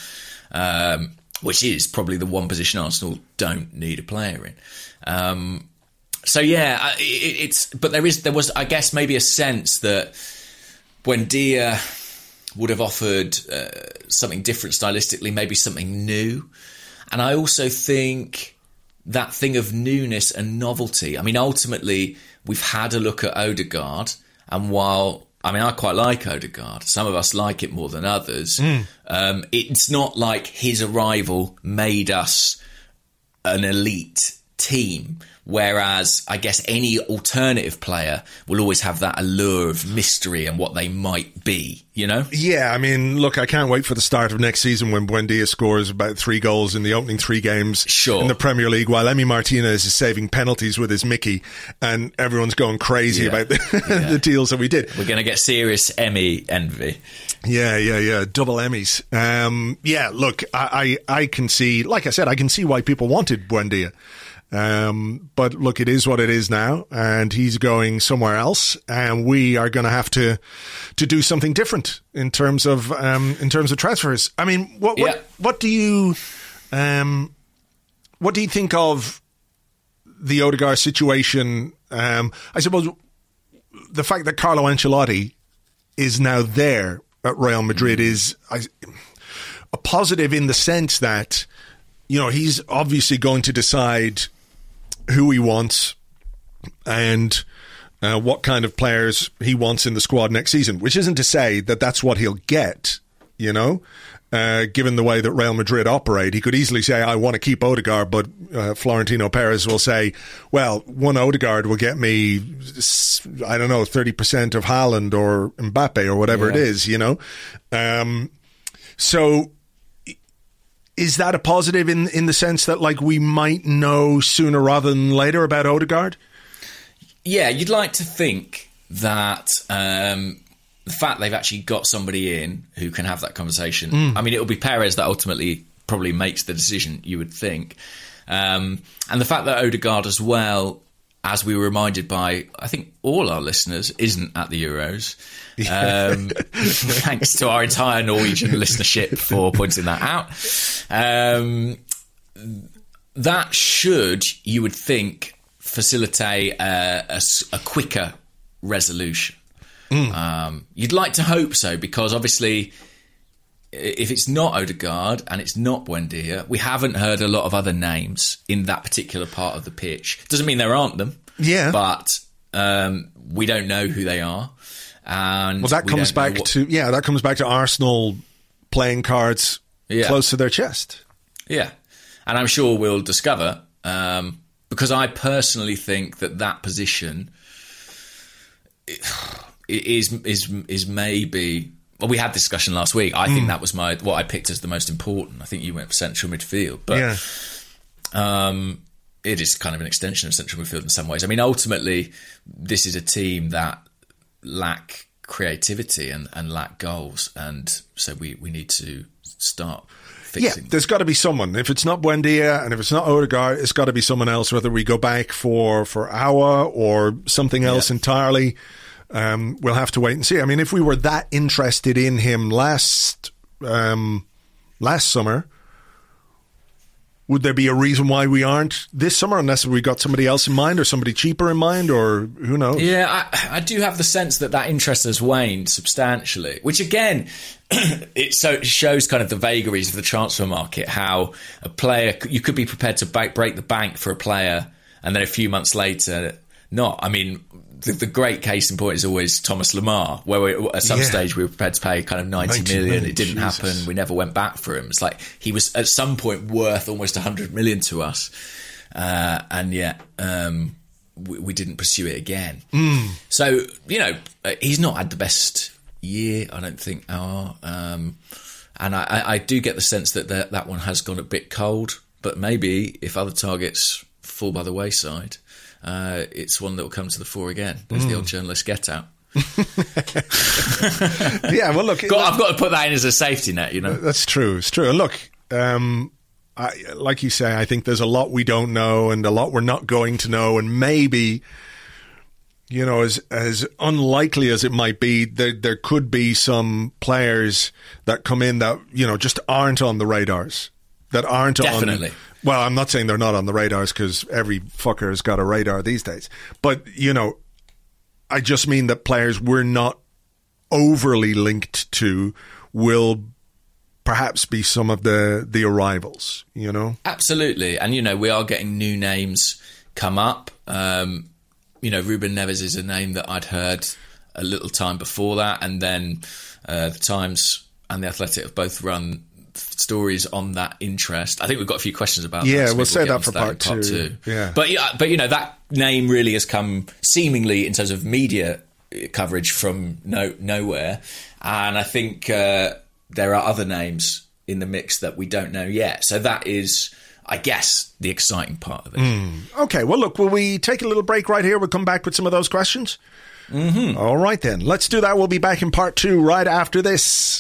which is probably the one position Arsenal don't need a player in. So yeah, but there was, I guess, maybe a sense that Buendia would have offered something different stylistically, maybe something new, and I also think that thing of newness and novelty. I mean, ultimately, we've had a look at Odegaard. And while, I mean, I quite like Odegaard, some of us like it more than others, it's not like his arrival made us an elite team. Whereas, I guess any alternative player will always have that allure of mystery and what they might be, you know? Yeah, I mean, look, I can't wait for the start of next season when Buendia scores about 3 goals in the opening 3 games in the Premier League, while Emi Martinez is saving penalties with his Mickey, and everyone's going crazy about the deals that we did. We're going to get serious Emmy envy. Yeah. Double Emmys. Look, I can see, like I said, I can see why people wanted Buendia. But look, it is what it is now, and he's going somewhere else, and we are going to have to do something different in terms of transfers. I mean, what do you think of the Odegaard situation? I suppose the fact that Carlo Ancelotti is now there at Real Madrid is a positive in the sense that, you know, he's obviously going to decide who he wants and what kind of players he wants in the squad next season, which isn't to say that that's what he'll get, you know. given the way that Real Madrid operate. He could easily say, I want to keep Odegaard, but Florentino Perez will say, well, one Odegaard will get me, I don't know, 30% of Haaland or Mbappe or whatever it is, you know. So is that a positive in the sense that, like, we might know sooner rather than later about Odegaard? Yeah, you'd like to think that the fact they've actually got somebody in who can have that conversation. I mean, it'll be Perez that ultimately probably makes the decision, you would think. And the fact that Odegaard as well, as we were reminded by, I think, all our listeners, isn't at the Euros. Thanks to our entire Norwegian listenership for pointing that out. That should, you would think, facilitate a quicker resolution. You'd like to hope so, because obviously if it's not Odegaard and it's not Buendia, we haven't heard a lot of other names in that particular part of the pitch. Doesn't mean there aren't them, but we don't know who they are. And that comes back to Arsenal playing cards close to their chest. Yeah, and I'm sure we'll discover, because I personally think that position is maybe. Well, we had this discussion last week. I think that was what I picked as the most important. I think you went for central midfield, but it is kind of an extension of central midfield in some ways. I mean, ultimately, this is a team that lack creativity and lack goals, and so we need to start fixing. Yeah, there's got to be someone. If it's not Buendia and if it's not Odegaard, it's got to be someone else, whether we go back for Awa or something else entirely. We'll have to wait and see. I mean, if we were that interested in him last summer, would there be a reason why we aren't this summer, unless we got somebody else in mind or somebody cheaper in mind, or who knows? Yeah, I do have the sense that interest has waned substantially, which again, it shows kind of the vagaries of the transfer market, how a player, you could be prepared to break the bank for a player and then a few months later not. I mean, the great case in point is always Thomas Lemar, where at some stage we were prepared to pay kind of 90 million. It didn't happen. We never went back for him. It's like he was at some point worth almost 100 million to us. And yet we didn't pursue it again. So, you know, he's not had the best year, I don't think. And I do get the sense that one has gone a bit cold. But maybe if other targets fall by the wayside, it's one that will come to the fore again. There's the old journalist get out. Yeah, well, look, I've got to put that in as a safety net, you know. That's true. It's true. And look, like you say, I think there's a lot we don't know and a lot we're not going to know, and maybe, you know, as unlikely as it might be, there could be some players that come in that, you know, just aren't on the radars. That aren't Definitely. Well, I'm not saying they're not on the radars, because every fucker has got a radar these days. But, you know, I just mean that players we're not overly linked to will perhaps be some of the arrivals, you know? Absolutely. And, you know, we are getting new names come up. You know, Ruben Neves is a name that I'd heard a little time before that. And then the Times and The Athletic have both run stories on that interest. I think we've got a few questions about that. Yeah, we'll say that for part two. Yeah. But you know, that name really has come seemingly in terms of media coverage from nowhere. And I think there are other names in the mix that we don't know yet. So that is, I guess, the exciting part of it. Okay, well, look, will we take a little break right here? We'll come back with some of those questions. All right, then. Let's do that. We'll be back in part two right after this.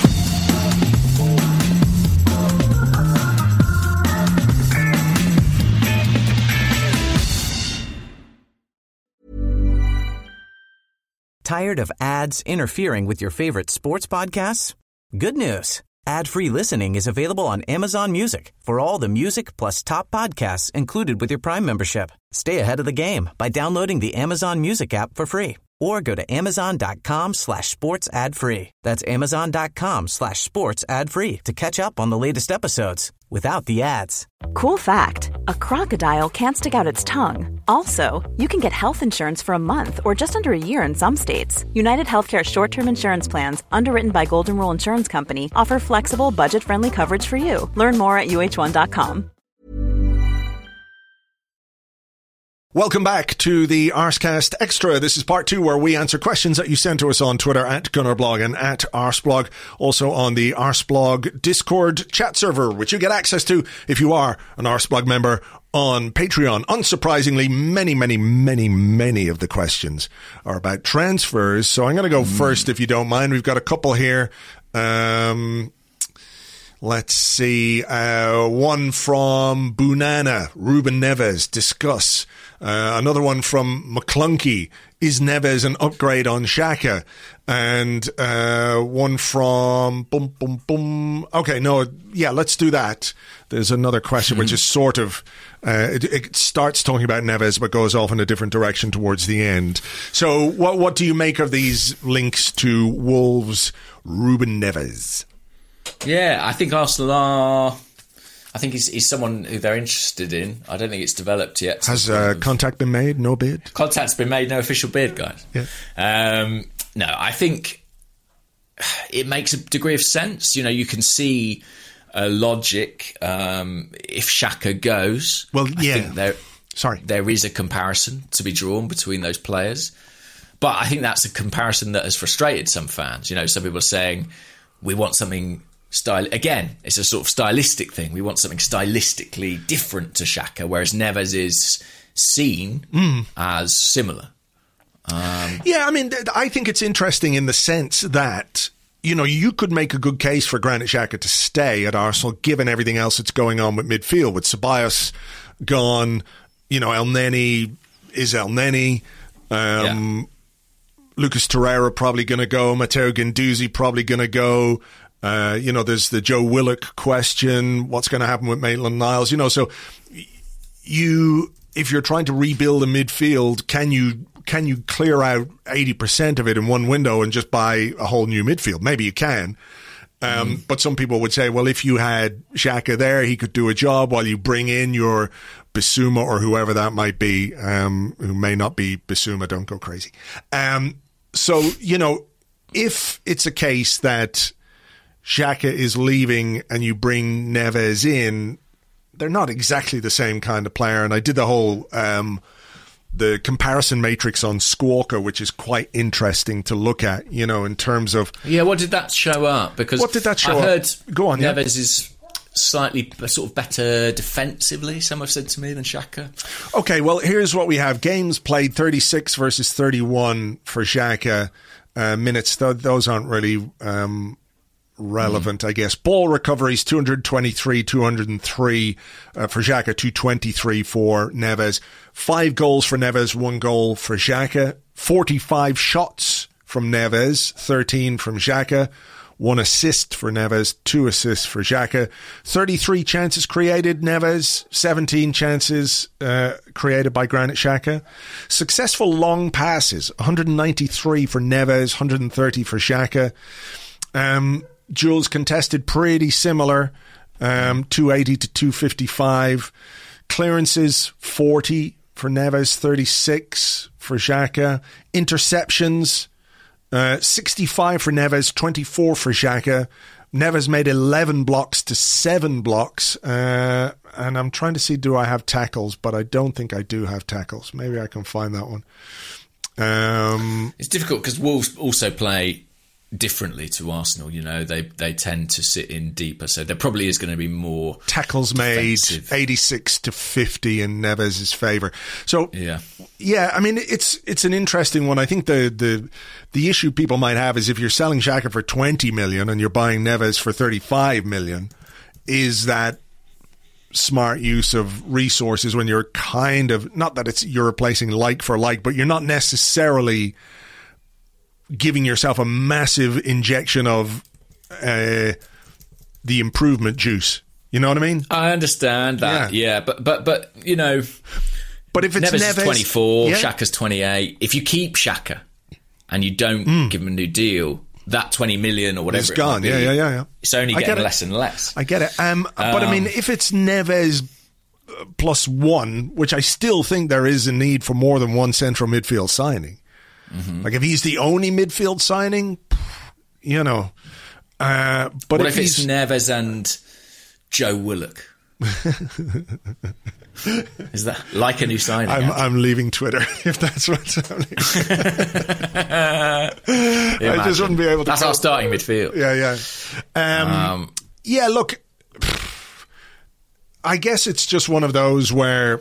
Tired of ads interfering with your favorite sports podcasts? Good news. Ad-free listening is available on Amazon Music for all the music plus top podcasts included with your Prime membership. Stay ahead of the game by downloading the Amazon Music app for free or go to amazon.com/sports ad free. That's amazon.com/sports ad free to catch up on the latest episodes without the ads. Cool fact, a crocodile can't stick out its tongue. Also, you can get health insurance for a month or just under a year in some states. United Healthcare short-term insurance plans, underwritten by Golden Rule Insurance Company, offer flexible, budget-friendly coverage for you. Learn more at uh1.com. Welcome back to the Arsecast Extra. This is part 2 where we answer questions that you sent to us on Twitter at Gunnerblog and at Arseblog. Also on the Arseblog Discord chat server, which you get access to if you are an Arseblog member on Patreon. Unsurprisingly, many of the questions are about transfers. So I'm going to go first, if you don't mind. We've got a couple here. Let's see. One from Bunana, Ruben Neves, discuss. Another one from McClunky, is Neves an upgrade on Xhaka? And one from Okay, no, yeah, let's do that. There's another question which is sort of it starts talking about Neves but goes off in a different direction towards the end. So what do you make of these links to Wolves' Ruben Neves? Yeah, I think Arsenal are... I think he's someone who they're interested in. I don't think it's developed yet. Has contact been made? No bid? Contact's been made, no official bid, guys. Yeah. No, I think it makes a degree of sense. You know, you can see logic if Xhaka goes. Well, yeah. I think there is a comparison to be drawn between those players. But I think that's a comparison that has frustrated some fans. You know, some people are saying, we want something... Again, it's a sort of stylistic thing. We want something stylistically different to Xhaka, whereas Neves is seen as similar. Yeah, I mean, I think it's interesting in the sense that, you know, you could make a good case for Granit Xhaka to stay at Arsenal, given everything else that's going on with midfield, with Ceballos gone, you know, El Neni is El Neni. Lucas Torreira probably going to go. Matteo Guendouzi probably going to go. You know, there's the Joe Willock question. What's going to happen with Maitland-Niles? You know, so if you're trying to rebuild a midfield, can you clear out 80% of it in one window and just buy a whole new midfield? Maybe you can. But some people would say, well, if you had Xhaka there, he could do a job while you bring in your Bissouma or whoever that might be, who may not be Bissouma. Don't go crazy. So, you know, if it's a case that Xhaka is leaving and you bring Neves in, they're not exactly the same kind of player. And I did the whole the comparison matrix on Squawka, which is quite interesting to look at, you know, in terms of... Yeah, what did that show up? Because what did that show I heard up? Go on, Neves is slightly sort of better defensively, some have said to me, than Xhaka. Okay, well, here's what we have. Games played 36 versus 31 for Xhaka. Minutes, those aren't really... relevant, I guess. Ball recoveries, 223, 203 for Xhaka, 223 for Neves. 5 goals for Neves, 1 goal for Xhaka. 45 shots from Neves, 13 from Xhaka. 1 assist for Neves, 2 assists for Xhaka. 33 chances created, Neves. 17 chances created by Granit Xhaka. Successful long passes, 193 for Neves, 130 for Xhaka. Duels contested pretty similar, 280 to 255. Clearances, 40 for Neves, 36 for Xhaka. Interceptions, 65 for Neves, 24 for Xhaka. Neves made 11 blocks to 7 blocks. And I'm trying to see, do I have tackles? But I don't think I do have tackles. Maybe I can find that one. It's difficult because Wolves also play differently to Arsenal. You know, they tend to sit in deeper, so there probably is going to be more tackles defensive. made, 86 to 50 in Neves' favour. So yeah, I mean, it's an interesting one. I think the issue people might have is if you're selling Xhaka for 20 million and you're buying Neves for 35 million, is that smart use of resources when you're kind of, not that you're replacing like for like, but you're not necessarily giving yourself a massive injection of the improvement juice. You know what I mean? I understand that, yeah. But you know, but if it's Neves is 24, yeah. Xhaka's 28. If you keep Xhaka, and you don't give him a new deal, that 20 million or whatever it's gone. Yeah. It's only getting less and less. I get it. But I mean, if it's Neves plus one, which I still think there is a need for more than one central midfield signing. Like if he's the only midfield signing, you know. But what if it's Neves and Joe Willock? Is that like a new signing? I'm leaving Twitter if that's what's happening. I just wouldn't be able to. That's our starting midfield. Yeah. Look, I guess it's just one of those where,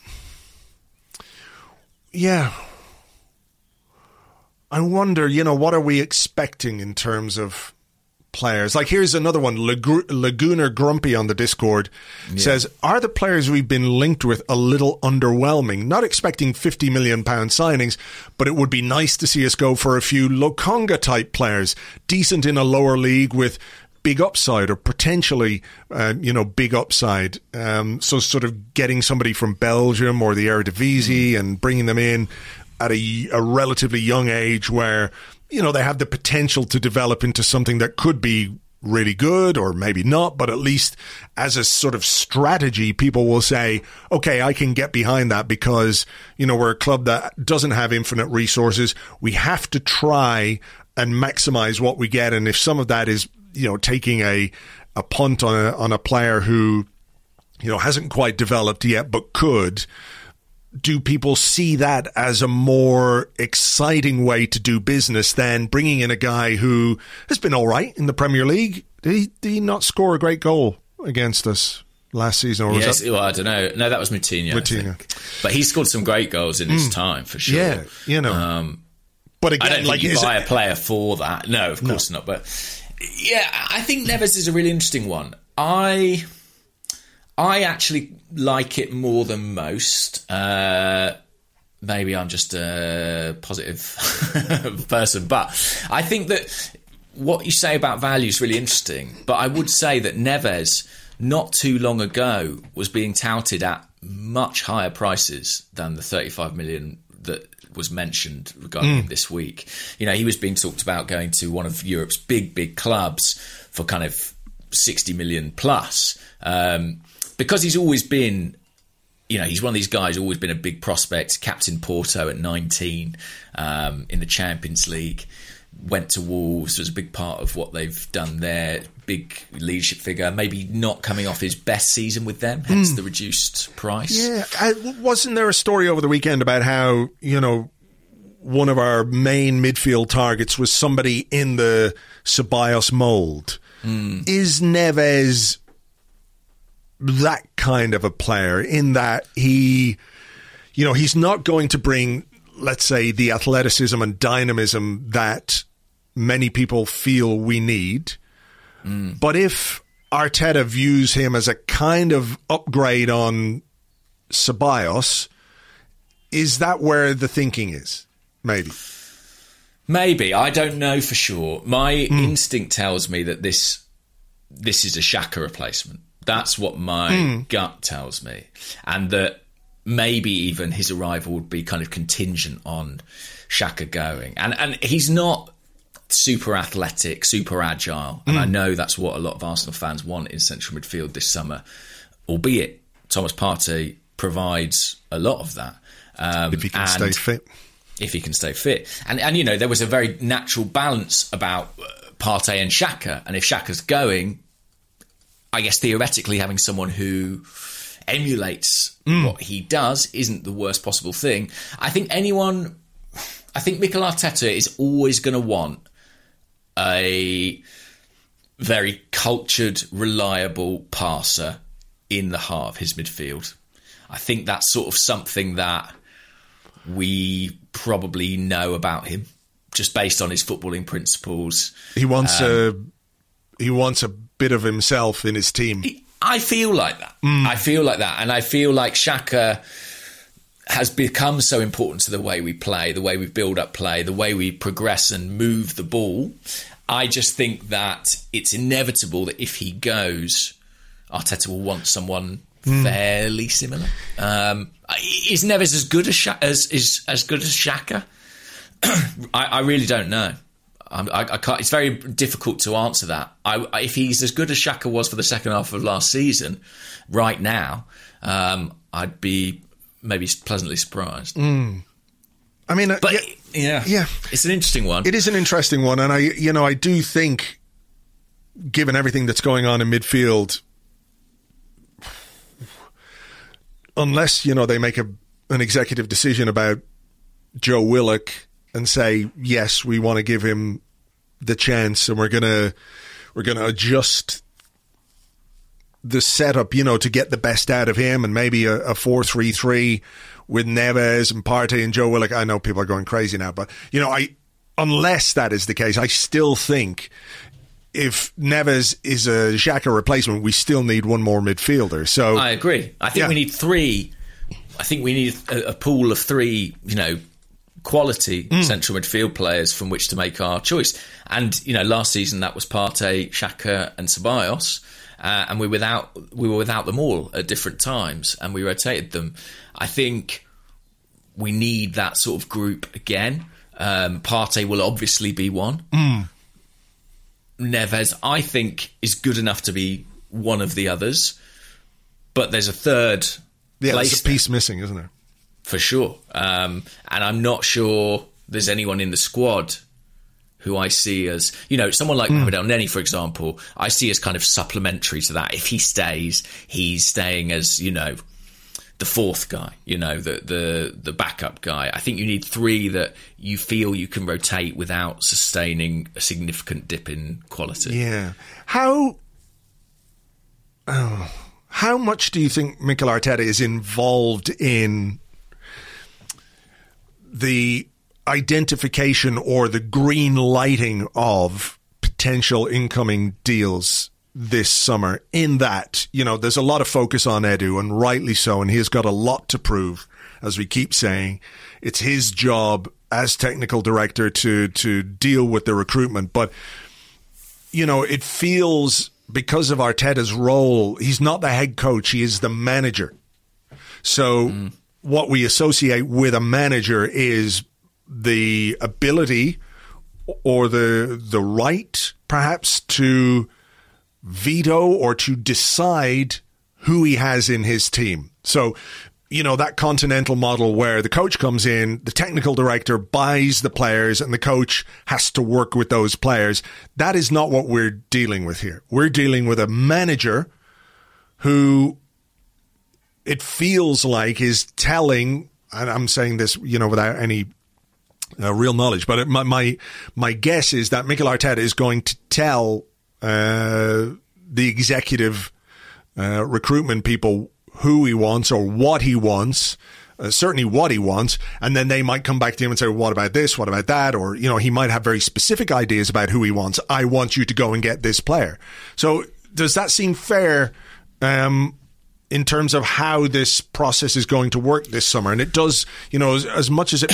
I wonder, you know, what are we expecting in terms of players? Like, here's another one. Lagooner Grumpy on the Discord says, are the players we've been linked with a little underwhelming? Not expecting £50 million signings, but it would be nice to see us go for a few Lokonga type players, decent in a lower league with big upside or potentially, big upside. So sort of getting somebody from Belgium or the Eredivisie and bringing them in at a relatively young age where, you know, they have the potential to develop into something that could be really good or maybe not, but at least as a sort of strategy, people will say, okay, I can get behind that because, you know, we're a club that doesn't have infinite resources. We have to try and maximize what we get. And if some of that is, you know, taking a punt on a player who, you know, hasn't quite developed yet, but could, do people see that as a more exciting way to do business than bringing in a guy who has been all right in the Premier League? Did he not score a great goal against us last season? Or was that... well, I don't know. No, that was Moutinho. I think. But he scored some great goals in his time, for sure. Yeah, you know. But again, I don't think you buy a player for that. No, of course not. But yeah, I think Neves is a really interesting one. I actually like it more than most. Maybe I'm just a positive person. But I think that what you say about value is really interesting. But I would say that Neves, not too long ago, was being touted at much higher prices than the 35 million that was mentioned regarding him this week. You know, he was being talked about going to one of Europe's big clubs for kind of 60 million plus. Because he's always been, you know, he's one of these guys who's always been a big prospect, captain Porto at 19 in the Champions League, went to Wolves, was a big part of what they've done there, big leadership figure, maybe not coming off his best season with them, hence the reduced price. Yeah, wasn't there a story over the weekend about how, you know, one of our main midfield targets was somebody in the Ceballos mould? Is Neves that kind of a player in that he, you know, he's not going to bring, let's say, the athleticism and dynamism that many people feel we need. But if Arteta views him as a kind of upgrade on Ceballos, is that where the thinking is? Maybe. I don't know for sure. My instinct tells me that this is a Xhaka replacement. That's what my gut tells me. And that maybe even his arrival would be kind of contingent on Xhaka going. And he's not super athletic, super agile. And I know that's what a lot of Arsenal fans want in central midfield this summer, albeit Thomas Partey provides a lot of that. If he can stay fit. If he can stay fit. And you know, there was a very natural balance about Partey and Xhaka. And if Xhaka's going, I guess theoretically having someone who emulates what he does isn't the worst possible thing. I think Mikel Arteta is always going to want a very cultured, reliable passer in the heart of his midfield. I think that's sort of something that we probably know about him, just based on his footballing principles. He wants a bit of himself in his team. I feel like that. I feel like that. And I feel like Xhaka has become so important to the way we play, the way we build up play, the way we progress and move the ball. I just think that it's inevitable that if he goes, Arteta will want someone fairly similar. Is Neves as good as Xhaka? I really don't know. I can't. It's very difficult to answer that. If he's as good as Xhaka was for the second half of last season, right now, I'd be maybe pleasantly surprised. I mean, but yeah, it's an interesting one. It is an interesting one, and I do think, given everything that's going on in midfield, unless they make an executive decision about Joe Willock and say, yes, we want to give him the chance, and we're gonna adjust the setup, to get the best out of him, and maybe a 4-3-3 with Neves and Partey and Joe Willock. I know people are going crazy now, but unless that is the case, I still think if Neves is a Xhaka replacement, we still need one more midfielder. So I agree. I think we need three. I think we need a pool of three, quality central midfield players from which to make our choice. And last season that was Partey, Xhaka, and Ceballos, and we were without them all at different times, and we rotated them. I think we need that sort of group again. Partey will obviously be one. Neves, I think, is good enough to be one of the others, but there's a third. Yeah, there's a piece missing, isn't there? For sure. And I'm not sure there's anyone in the squad who I see as, someone like Mohamed El Neni, for example, I see as kind of supplementary to that. If he stays, he's staying as, the fourth guy, the backup guy. I think you need three that you feel you can rotate without sustaining a significant dip in quality. Yeah. How much do you think Mikel Arteta is involved in the identification or the green lighting of potential incoming deals this summer, in that, there's a lot of focus on Edu, and rightly so, and he's got a lot to prove, as we keep saying. It's his job as technical director to deal with the recruitment. But, it feels, because of Arteta's role, he's not the head coach, he is the manager. So what we associate with a manager is the ability or the right, perhaps, to veto or to decide who he has in his team. So, that continental model where the coach comes in, the technical director buys the players, and the coach has to work with those players. That is not what we're dealing with here. We're dealing with a manager who, it feels like, is telling, and I'm saying this, without any real knowledge, but my guess is that Mikel Arteta is going to tell the executive recruitment people who he wants or what he wants, certainly what he wants, and then they might come back to him and say, what about this, what about that? Or, he might have very specific ideas about who he wants. I want you to go and get this player. So does that seem fair in terms of how this process is going to work this summer? And it does, as much as it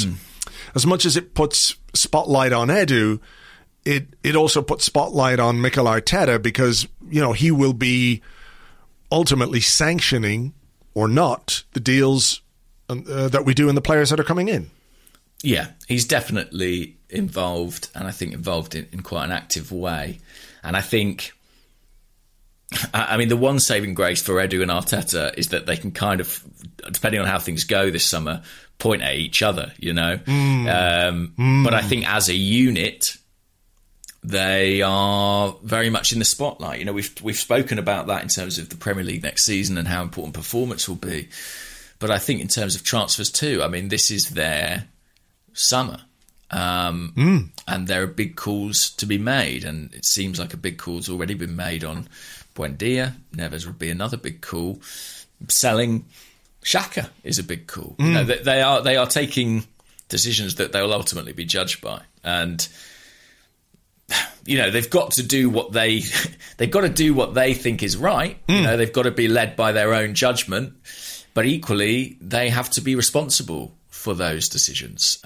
puts spotlight on Edu, it also puts spotlight on Mikel Arteta, because, he will be ultimately sanctioning or not the deals that we do and the players that are coming in. Yeah, he's definitely involved, and I think involved in quite an active way. And I think, the one saving grace for Edu and Arteta is that they can kind of, depending on how things go this summer, point at each other, But I think as a unit, they are very much in the spotlight. We've spoken about that in terms of the Premier League next season and how important performance will be. But I think in terms of transfers too, this is their summer. And there are big calls to be made. And it seems like a big call's already been made on Buendia. Neves would be another big call. Selling Xhaka is a big call. They are taking decisions that they will ultimately be judged by. And they've got to do what they think is right. They've got to be led by their own judgment, but equally they have to be responsible for those decisions.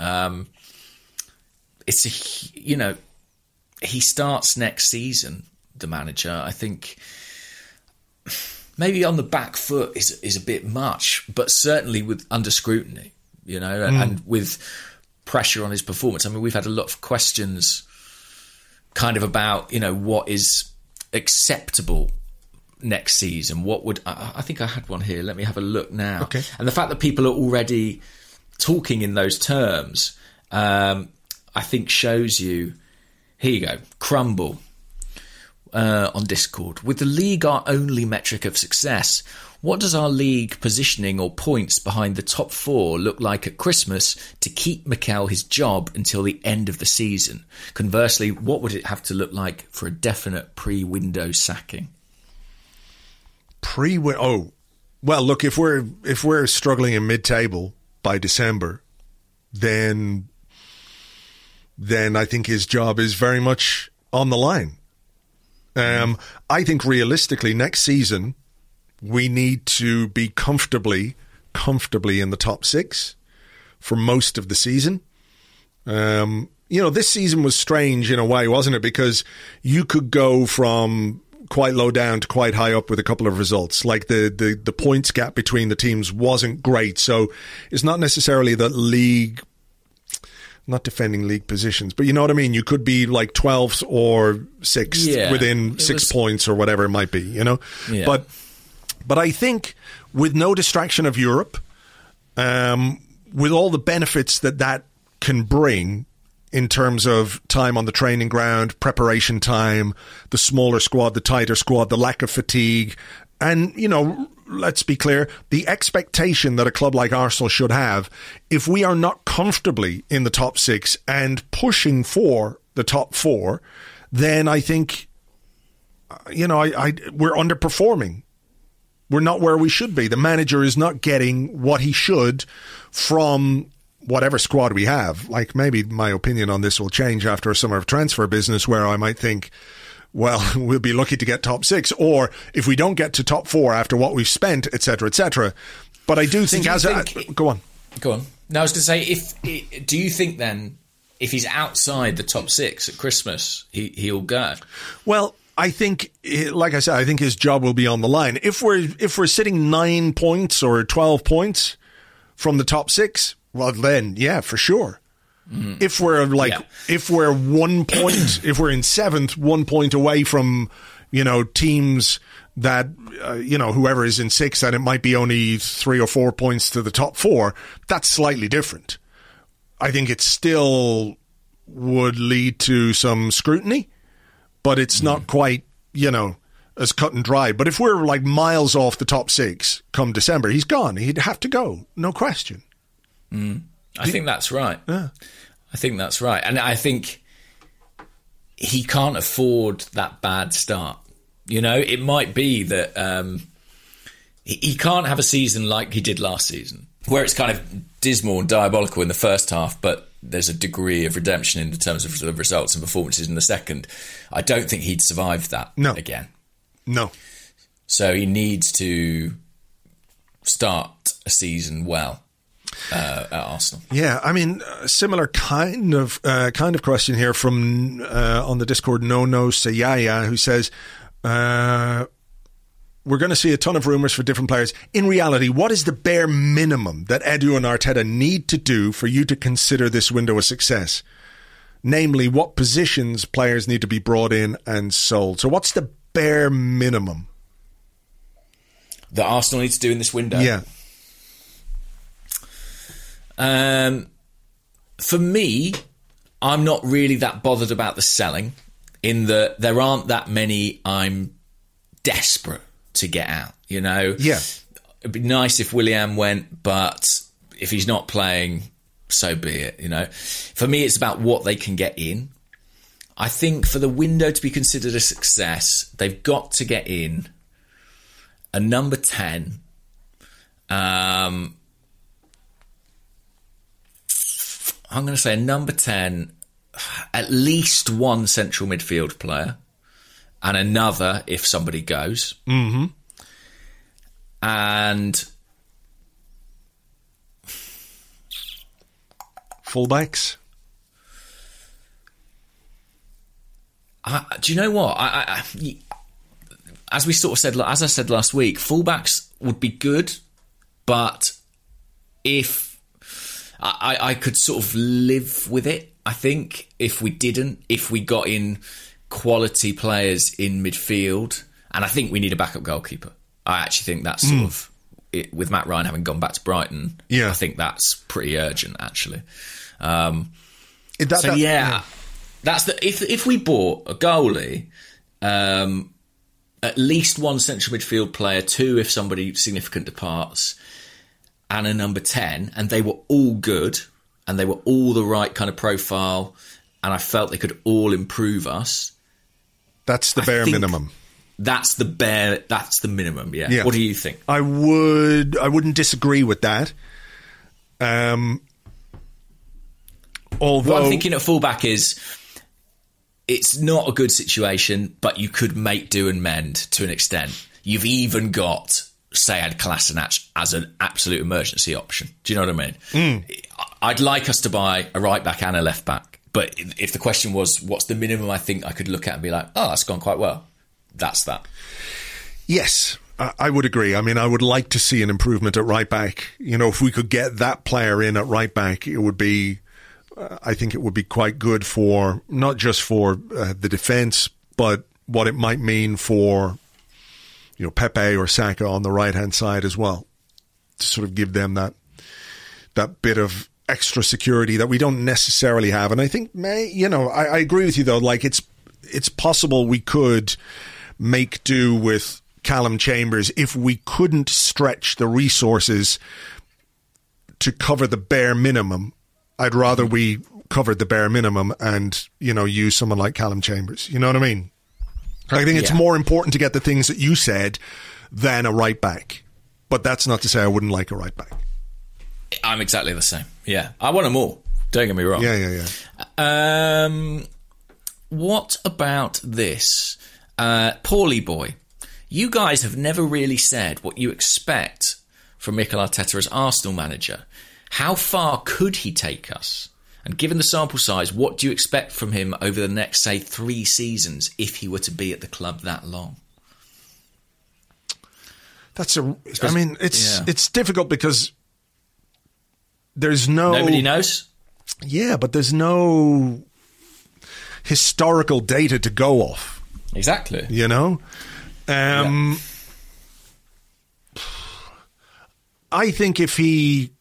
He starts next season, the manager. I think maybe on the back foot is a bit much, but certainly under scrutiny, and with pressure on his performance. I mean, we've had a lot of questions kind of about, what is acceptable next season. What would... I think I had one here. Let me have a look now. Okay. And the fact that people are already talking in those terms, I think shows you... Here you go. Crumble on Discord. With the league our only metric of success, what does our league positioning or points behind the top 4 look like at Christmas to keep Mikel his job until the end of the season? Conversely, what would it have to look like for a definite pre-window sacking? Well, look, if we're struggling in mid-table by December, then I think his job is very much on the line. I think realistically next season we need to be comfortably in the top 6 for most of the season. This season was strange in a way, wasn't it? Because you could go from quite low down to quite high up with a couple of results. Like the points gap between the teams wasn't great. So it's not necessarily that league... Not defending league positions, but you know what I mean? You could be like 12th or 6th within 6 points or whatever it might be, Yeah. But I think with no distraction of Europe, with all the benefits that can bring in terms of time on the training ground, preparation time, the smaller squad, the tighter squad, the lack of fatigue, and, let's be clear, the expectation that a club like Arsenal should have, if we are not comfortably in the top 6 and pushing for the top 4, then I think, we're underperforming. We're not where we should be. The manager is not getting what he should from whatever squad we have. Like, maybe my opinion on this will change after a summer of transfer business where I might think, well, we'll be lucky to get top 6, or if we don't get to top 4 after what we've spent, etc., etc. But I do think go on. No, I was going to say, do you think then, if he's outside the top 6 at Christmas, he'll go? Well, I think, like I said, I think his job will be on the line. If we're sitting 9 points or 12 points from the top 6, well, then yeah, for sure. If we're if we're 1 point, if we're in 7th, 1 point away from, teams that, whoever is in 6th, and it might be only 3 or 4 points to the top 4, that's slightly different. I think it still would lead to some scrutiny, but it's not quite, as cut and dry. But if we're like miles off the top 6 come December, he's gone. He'd have to go, no question. I think that's right. Yeah. I think that's right. And I think he can't afford that bad start. It might be that he can't have a season like he did last season, where it's kind of dismal and diabolical in the first half, but there's a degree of redemption in terms of the results and performances in the second. I don't think he'd survive that again. No. So he needs to start a season well. At Arsenal. Yeah, I mean, similar kind of question here from on the Discord, No Sayaya, who says, we're going to see a ton of rumours for different players. In reality, what is the bare minimum that Edu and Arteta need to do for you to consider this window a success? Namely, what positions players need to be brought in and sold. So what's the bare minimum that Arsenal need to do in this window? Yeah. For me, I'm not really that bothered about the selling, in that there aren't that many I'm desperate to get out, Yeah. It'd be nice if Willian went, but if he's not playing, so be it, For me, it's about what they can get in. I think for the window to be considered a success, they've got to get in a number 10, I'm going to say a number 10, at least one central midfield player, and another if somebody goes. Mm-hmm. And fullbacks. Do you know what? As I said last week, fullbacks would be good, but if I could sort of live with it, I think, if we got in quality players in midfield. And I think we need a backup goalkeeper. I actually think that's sort of, with Matt Ryan having gone back to Brighton, I think that's pretty urgent, actually. That's if we bought a goalie, at least one central midfield player, 2 if somebody significant departs, and a number 10, and they were all good, and they were all the right kind of profile, and I felt they could all improve us. That's the bare minimum. That's the minimum, yeah. What do you think? I wouldn't disagree with that. Although what I'm thinking at fullback is, it's not a good situation, but you could make do and mend to an extent. You've even got Sead Kolasinac as an absolute emergency option. Do you know what I mean? I'd like us to buy a right back and a left back, but if the question was, what's the minimum I think I could look at and be like, oh, that's gone quite well, that's that. Yes, I would agree. I mean, I would like to see an improvement at right back. You know, if we could get that player in at right back, it would be... I think it would be quite good for, not just for the defence, but what it might mean for, you know, Pepe or Saka on the right-hand side as well, to sort of give them that bit of extra security that we don't necessarily have. And I think, I agree with you, though, like it's possible we could make do with Callum Chambers if we couldn't stretch the resources to cover the bare minimum. I'd rather we covered the bare minimum and, use someone like Callum Chambers. You know what I mean? I think it's more important to get the things that you said than a right back. But that's not to say I wouldn't like a right back. I'm exactly the same. Yeah. I want them all. Don't get me wrong. Yeah. What about this? Paulie boy, you guys have never really said what you expect from Mikel Arteta as Arsenal manager. How far could he take us? And given the sample size, what do you expect from him over the next, say, 3 seasons if he were to be at the club that long? It's difficult because there's nobody knows. Yeah, but there's no historical data to go off. Exactly. You know? I think if he...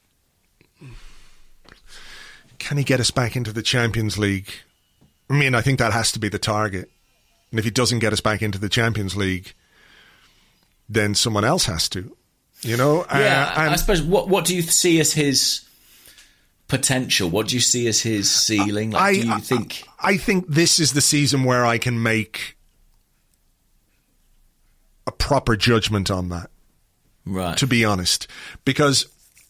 Can he get us back into the Champions League? I mean, I think that has to be the target. And if he doesn't get us back into the Champions League, then someone else has to. I suppose, what do you see as his potential? What do you see as his ceiling? I think this is the season where I can make a proper judgment on that. Right. To be honest. Because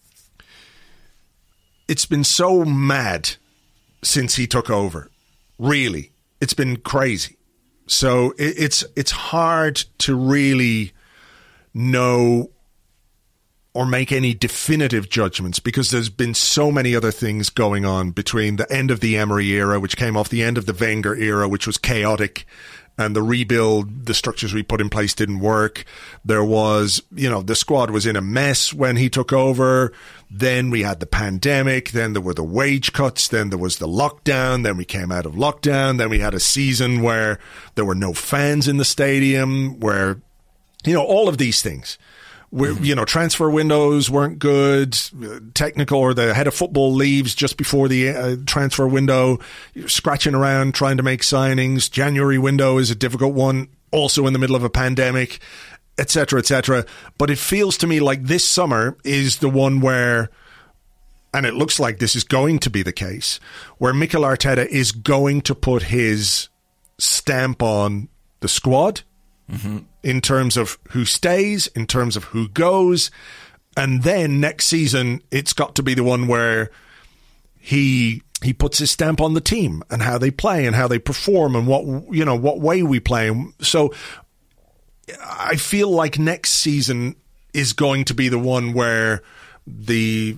it's been so mad since he took over. Really. It's been crazy. So it's hard to really know or make any definitive judgments because there's been so many other things going on between the end of the Emery era, which came off the end of the Wenger era, which was chaotic, and the rebuild, the structures we put in place didn't work. There was, the squad was in a mess when he took over. Then we had the pandemic. Then there were the wage cuts. Then there was the lockdown. Then we came out of lockdown. Then we had a season where there were no fans in the stadium, where, all of these things. Transfer windows weren't good. Technical, or the head of football leaves just before the transfer window. You're scratching around trying to make signings. January window is a difficult one, also in the middle of a pandemic, etc., etc. But it feels to me like this summer is the one where, and it looks like this is going to be the case, where Mikel Arteta is going to put his stamp on the squad. Mm-hmm. In terms of who stays, in terms of who goes. And then next season, it's got to be the one where he puts his stamp on the team and how they play and how they perform and what way we play. So I feel like next season is going to be the one where the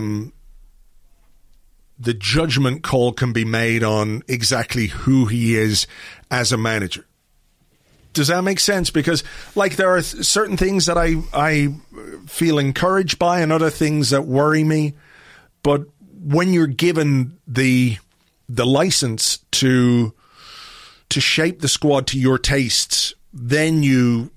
judgment call can be made on exactly who he is as a manager. Does that make sense? Because, there are certain things that I feel encouraged by and other things that worry me. But when you're given the license to shape the squad to your tastes, then you're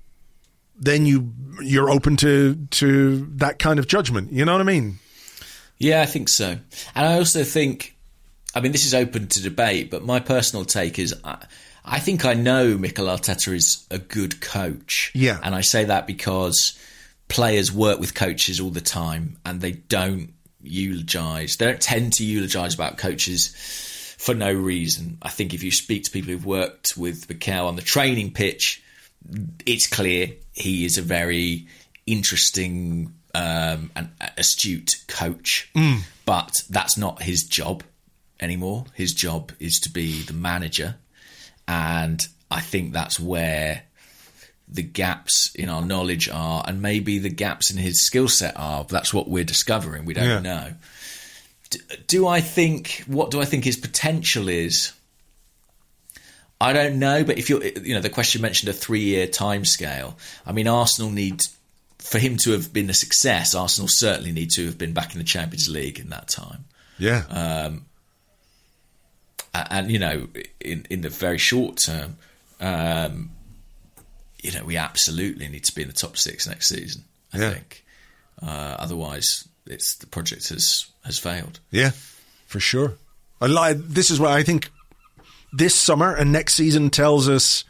open to that kind of judgment. You know what I mean? Yeah, I think so. And I also think, I mean, this is open to debate, but my personal take is I think I know Mikel Arteta is a good coach. Yeah. And I say that because players work with coaches all the time and they don't eulogise. They don't tend to eulogise about coaches for no reason. I think if you speak to people who've worked with Mikel on the training pitch, it's clear he is a very interesting and astute coach. But that's not his job anymore. His job is to be the manager. And I think that's where the gaps in our knowledge are, and maybe the gaps in his skill set are. That's what we're discovering. We don't know. What do I think his potential is? I don't know, but if the question mentioned a 3-year timescale. I mean, Arsenal need, for him to have been a success, Arsenal certainly need to have been back in the Champions League in that time. Yeah. And, in the very short term, we absolutely need to be in the top 6 next season, I think. Otherwise, the project has failed. Yeah, for sure. This is what I think this summer and next season tells us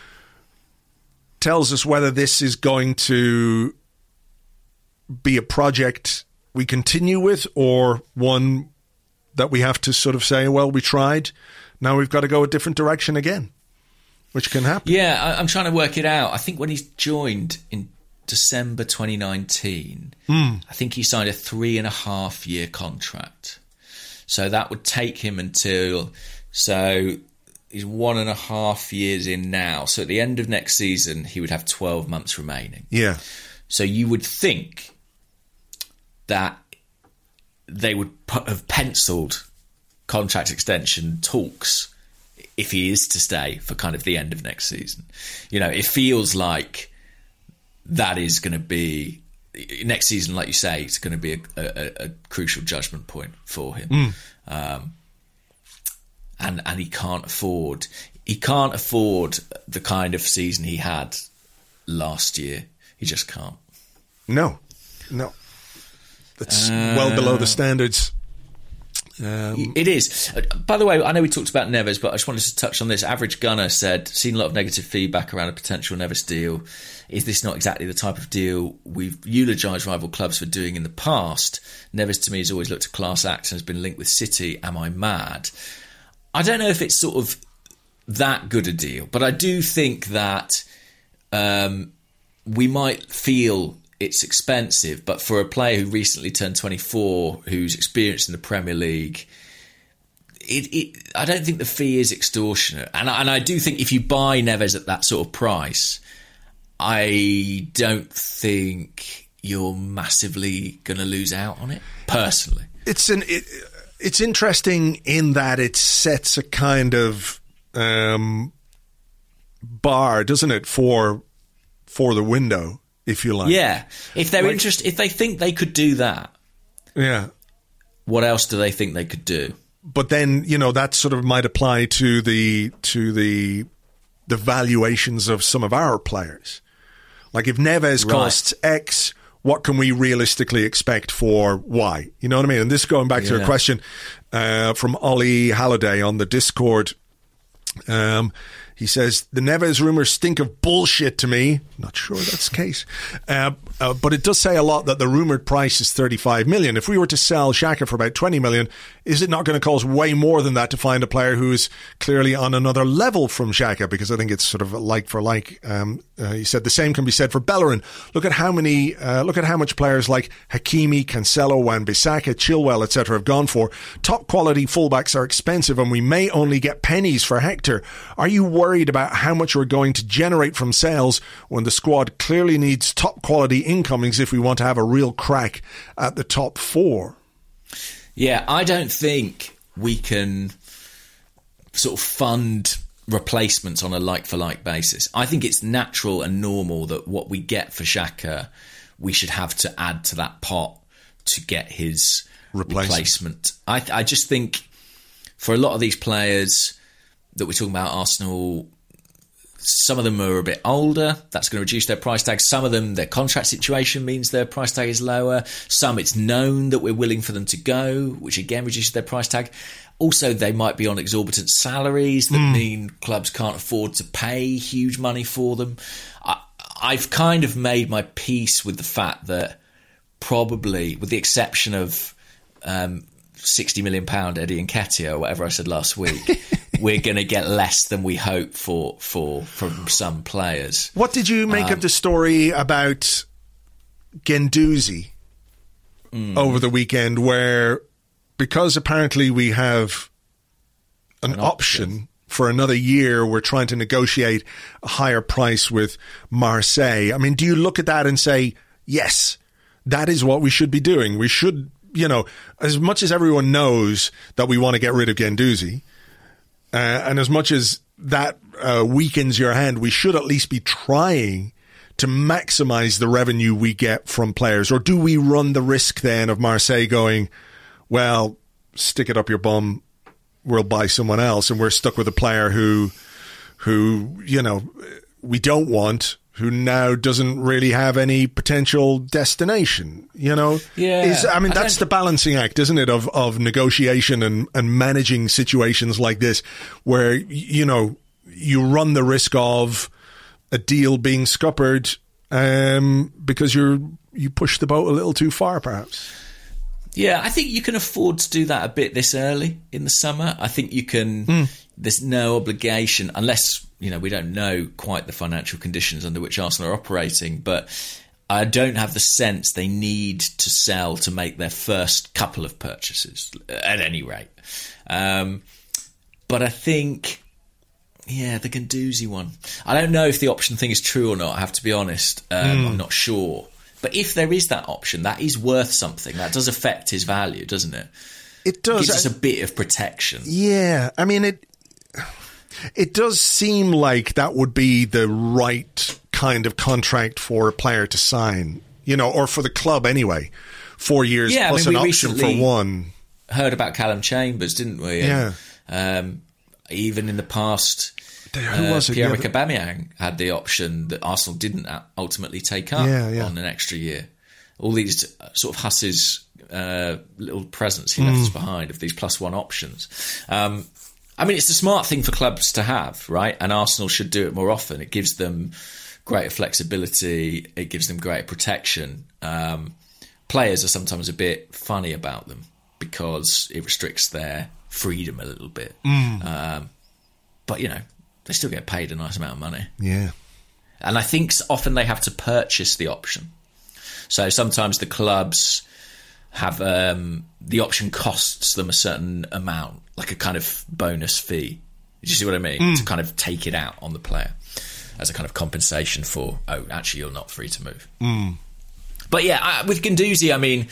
whether this is going to be a project we continue with or one that we have to sort of say, well, we tried, now we've got to go a different direction again, which can happen. Yeah, I'm trying to work it out. I think when he joined in December 2019, I think he signed a 3.5-year contract. So that would take him until... So he's 1.5 years in now. So at the end of next season, he would have 12 months remaining. Yeah. So you would think that they would have penciled contract extension talks if he is to stay for kind of the end of next season. It feels like that is going to be... Next season, like you say, it's going to be a crucial judgment point for him. And he can't afford the kind of season he had last year. He just can't. No. That's well below the standards. It is. By the way, I know we talked about Neves, but I just wanted to touch on this. Average Gunner said, seen a lot of negative feedback around a potential Neves deal. Is this not exactly the type of deal we've eulogised rival clubs for doing in the past? Neves, to me, has always looked a class act and has been linked with City. Am I mad? I don't know if it's sort of that good a deal, but I do think that we might feel it's expensive, but for a player who recently turned 24, who's experienced in the Premier League, I don't think the fee is extortionate. And I do think if you buy Neves at that sort of price, I don't think you're massively going to lose out on it, personally. It's interesting in that it sets a kind of bar, doesn't it, for the window, if you like. Yeah. If they're interested, if they think they could do that, what else do they think they could do? But then, that sort of might apply to the valuations of some of our players. Like if Neves costs X, what can we realistically expect for Y? You know what I mean? And this going back to a question from Ollie Halliday on the Discord. He says, the Neves rumours stink of bullshit to me. Not sure that's the case. But it does say a lot that the rumoured price is 35 million. If we were to sell Xhaka for about 20 million, is it not going to cost way more than that to find a player who is clearly on another level from Xhaka? Because I think it's sort of like for like. He said the same can be said for Bellerin. Look at how much players like Hakimi, Cancelo, Wan-Bissaka, Chilwell, etc. have gone for. Top quality fullbacks are expensive and we may only get pennies for Hector. Are you worried about how much we're going to generate from sales when the squad clearly needs top quality incomings if we want to have a real crack at the top 4? Yeah, I don't think we can sort of fund replacements on a like-for-like basis. I think it's natural and normal that what we get for Xhaka, we should have to add to that pot to get his replacement. I just think for a lot of these players that we're talking about, Arsenal, some of them are a bit older. That's going to reduce their price tag. Some of them, their contract situation means their price tag is lower. Some, it's known that we're willing for them to go, which again reduces their price tag. Also, they might be on exorbitant salaries that mean clubs can't afford to pay huge money for them. I've kind of made my peace with the fact that probably, with the exception of £60 million Eddie Nketiah, or whatever I said last week, we're going to get less than we hope for from some players. What did you make of the story about Guendouzi over the weekend, where because apparently we have an option for another year, we're trying to negotiate a higher price with Marseille? I mean, do you look at that and say, yes, that is what we should be doing? We should, as much as everyone knows that we want to get rid of Guendouzi, and as much as that weakens your hand, we should at least be trying to maximize the revenue we get from players. Or do we run the risk then of Marseille going, well, stick it up your bum, we'll buy someone else, and we're stuck with a player who we don't want, who now doesn't really have any potential destination, Yeah. That's the balancing act, isn't it, of negotiation and managing situations like this, where, you run the risk of a deal being scuppered because you push the boat a little too far, perhaps. Yeah, I think you can afford to do that a bit this early in the summer. I think you can. There's no obligation, unless, we don't know quite the financial conditions under which Arsenal are operating, but I don't have the sense they need to sell to make their first couple of purchases, at any rate. But I think, the Guendouzi one. I don't know if the option thing is true or not, I have to be honest. I'm not sure. But if there is that option, that is worth something. That does affect his value, doesn't it? It does. It gives us a bit of protection. Yeah. I mean, it does seem like that would be the right kind of contract for a player to sign, or for the club anyway. 4 years plus an option for one. Heard about Callum Chambers, didn't we? Yeah. And, even in the past, who was it? Pierre-Emerick Aubameyang had the option that Arsenal didn't ultimately take up on an extra year. All these sort of Huss's little presents he left us behind of these +1 options. It's a smart thing for clubs to have, right? And Arsenal should do it more often. It gives them greater flexibility. It gives them greater protection. Players are sometimes a bit funny about them because it restricts their freedom a little bit. But, they still get paid a nice amount of money. Yeah. And I think often they have to purchase the option. So sometimes the clubs have the option costs them a certain amount, like a kind of bonus fee. Do you see what I mean? To kind of take it out on the player as a kind of compensation for, actually you're not free to move. But yeah, with Guendouzi,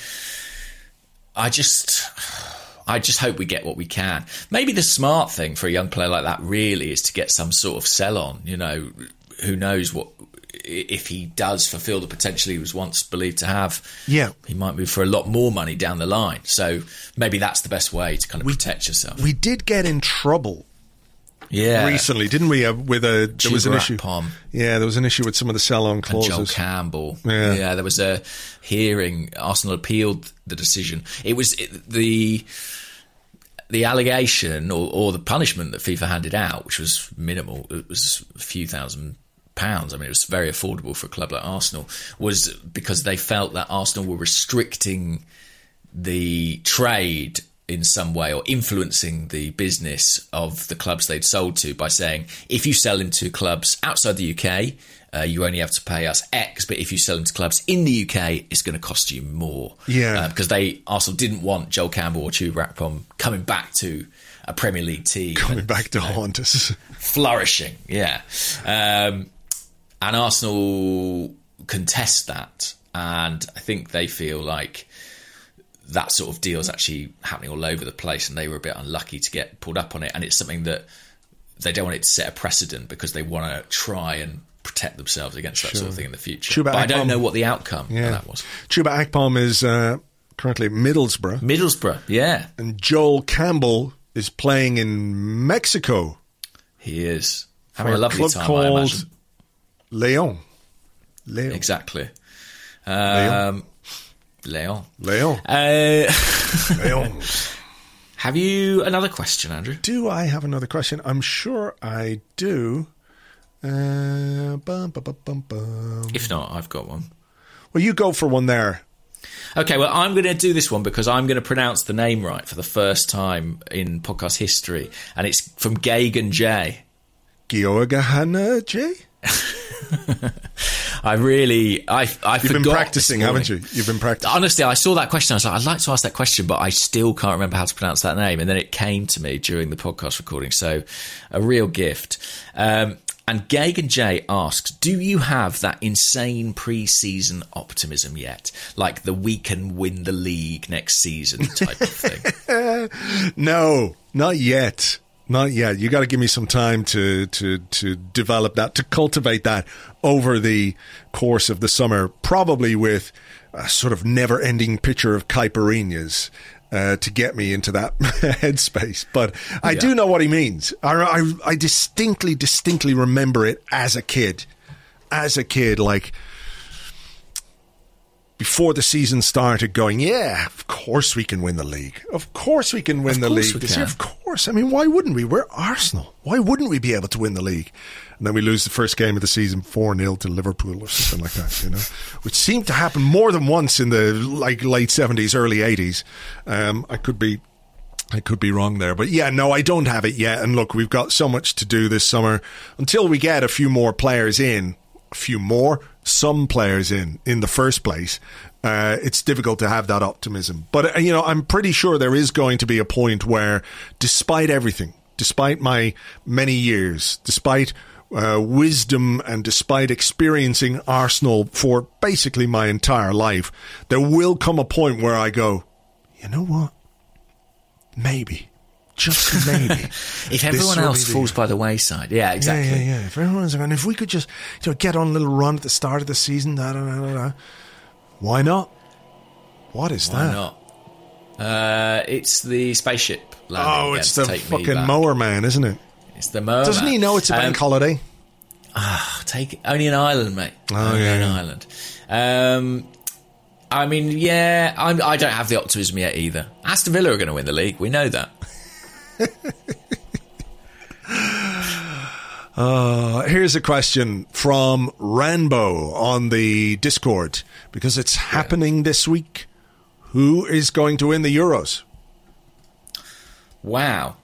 I just hope we get what we can. Maybe the smart thing for a young player like that really is to get some sort of sell-on. Who knows what, if he does fulfil the potential he was once believed to have, he might move for a lot more money down the line. So maybe that's the best way to kind of protect yourself. We did get in trouble recently, didn't we? There was an issue. Yeah, there was an issue with some of the sell-on clauses. And Joel Campbell. Yeah, there was a hearing. Arsenal appealed the decision. It was the allegation or the punishment that FIFA handed out, which was minimal. It was a few £1,000s. It was very affordable for a club like Arsenal. Was because they felt that Arsenal were restricting the trade in some way, or influencing the business of the clubs they'd sold to by saying, if you sell into clubs outside the UK, you only have to pay us X, but if you sell into clubs in the UK, it's going to cost you more. Yeah. Because Arsenal didn't want Joel Campbell or Chuba Akpom coming back to a Premier League team. Coming back to haunt us. Flourishing, yeah. And Arsenal contest that, and I think they feel like that sort of deal is actually happening all over the place, and they were a bit unlucky to get pulled up on it. And it's something that they don't want it to set a precedent because they want to try and protect themselves against that sort of thing in the future. But I don't know what the outcome of that was. Chuba Akpom is currently at Middlesbrough. Middlesbrough, yeah. And Joel Campbell is playing in Mexico. He is. Having a lovely club time, called I imagine. Leon. Exactly. Leon. Leon. Leon. Have you another question, Andrew? Do I have another question? I'm sure I do. If not, I've got one. Well, you go for one there. Okay, well, I'm going to do this one because I'm going to pronounce the name right for the first time in podcast history, and it's from Gagan J. Georgahana J? You've been practicing, haven't you? You've been practicing. Honestly, I saw that question. I was like, I'd like to ask that question, but I still can't remember how to pronounce that name. And then it came to me during the podcast recording. So a real gift. And Gagan J asks, do you have that insane pre-season optimism yet? Like the we can win the league next season type of thing? No, not yet. Not yet. You got to give me some time to develop that, to cultivate that over the course of the summer, probably with a sort of never-ending picture of caipirinhas to get me into that headspace. But I do know what he means. I distinctly remember it as a kid. As a kid, like, before the season started, going, yeah, of course we can win the league. Of course we can win the league this year. Of course. I mean, why wouldn't we? We're Arsenal. Why wouldn't we be able to win the league? And then we lose the first game of the season 4-0 to Liverpool or something like that, you know, which seemed to happen more than once in the late 70s, early 80s. I could be wrong there. But yeah, no, I don't have it yet. And look, we've got so much to do this summer until we get a few more players in. Some players in the first place, it's difficult to have that optimism. But, you know, I'm pretty sure there is going to be a point where, despite everything, despite my many years, despite wisdom and despite experiencing Arsenal for basically my entire life, there will come a point where I go, you know what? Maybe. Just maybe. If everyone else falls by the wayside. Yeah, exactly. Yeah. If everyone's going, if we could just get on a little run at the start of the season, why not? What is that? Why not? It's the spaceship landing. Oh, it's the fucking mower man, isn't it? It's the mower Doesn't man. He know it's a bank holiday? Take it. Only in Ireland, mate. Only in Ireland. I mean, yeah, I don't have the optimism yet either. Aston Villa are going to win the league. We know that. Here's a question from Ranbo on the Discord, because it's happening this week. Who is going to win the Euros? Wow.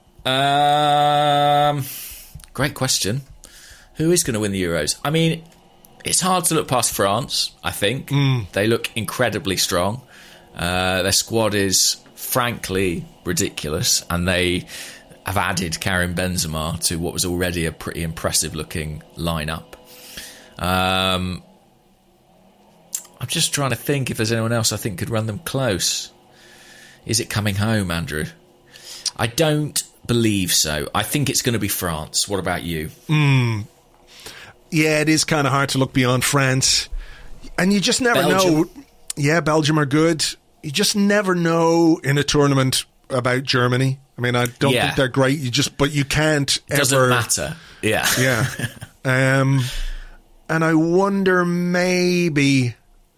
Great question. Who is going to win the Euros? I mean, it's hard to look past France, I think. They look incredibly strong. Their squad is frankly ridiculous, and they have added Karim Benzema to what was already a pretty impressive looking lineup. I'm just trying to think if there's anyone else I think could run them close. Is it coming home, Andrew? I don't believe so. I think it's going to be France. What about you? Yeah, it is kind of hard to look beyond France, and you just never know. Yeah, Belgium are good. You just never know in a tournament about Germany. I mean, I don't think they're great. But you can't ever. Doesn't matter. Yeah. Yeah. And I wonder, maybe.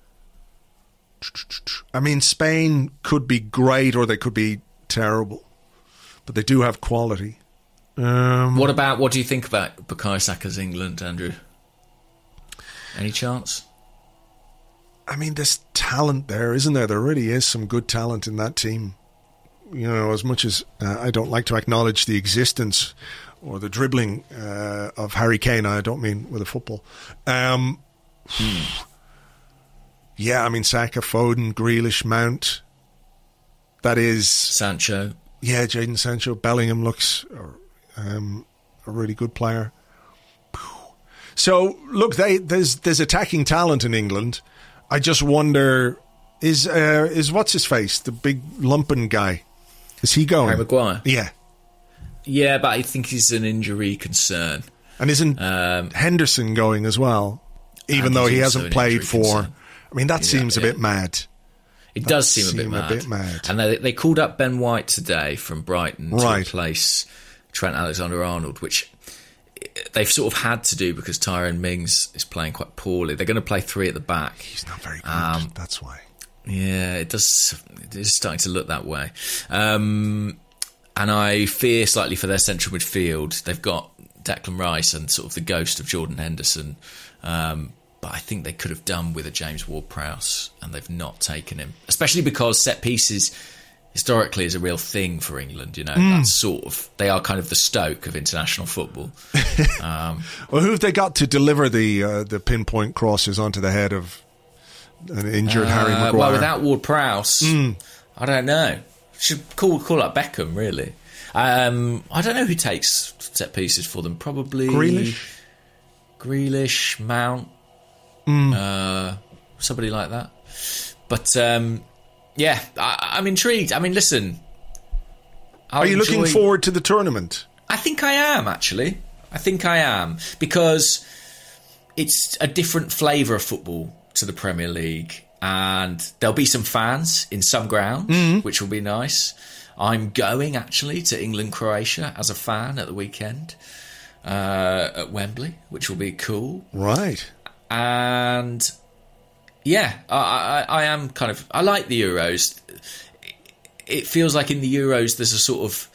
I mean, Spain could be great or they could be terrible, but they do have quality. What do you think about Bukayo Saka's England, Andrew? Any chance? I mean, there's talent there, isn't there? There really is some good talent in that team. You know, as much as I don't like to acknowledge the existence or the dribbling of Harry Kane, I don't mean with a football. Yeah, I mean, Saka, Foden, Grealish, Mount. That is... Sancho. Yeah, Jadon Sancho. Bellingham looks a really good player. So, look, there's attacking talent in England. I just wonder, is what's his face, the big lumping guy? Is he going? Harry Maguire. Yeah. Yeah, but I think he's an injury concern. And isn't Henderson going as well? Even though he hasn't played for... I mean, that seems a bit mad. It does seem a bit mad. And they called up Ben White today from Brighton to replace Trent Alexander-Arnold, which they've sort of had to do because Tyrone Mings is playing quite poorly. They're going to play 3 at the back. He's not very good, that's why. Yeah, it is starting to look that way. And I fear slightly for their central midfield. They've got Declan Rice and sort of the ghost of Jordan Henderson. But I think they could have done with a James Ward-Prowse, and they've not taken him. Especially because set pieces historically is a real thing for England. You know, that's sort of, they are kind of the Stoke of international football. Well, who have they got to deliver the pinpoint crosses onto the head of an injured Harry Maguire? Well, without Ward-Prowse, I don't know. Should call up Beckham, really. I don't know who takes set pieces for them. Probably Grealish, Mount, somebody like that. But yeah, I'm intrigued. I mean, listen. Are you looking forward to the tournament? I think I am, actually. I think I am, because it's a different flavour of football to the Premier League, and there'll be some fans in some grounds, which will be nice. I'm going, actually, to England-Croatia as a fan at the weekend at Wembley, which will be cool. Right. And yeah, I am kind of, I like the Euros. It feels like in the Euros there's a sort of,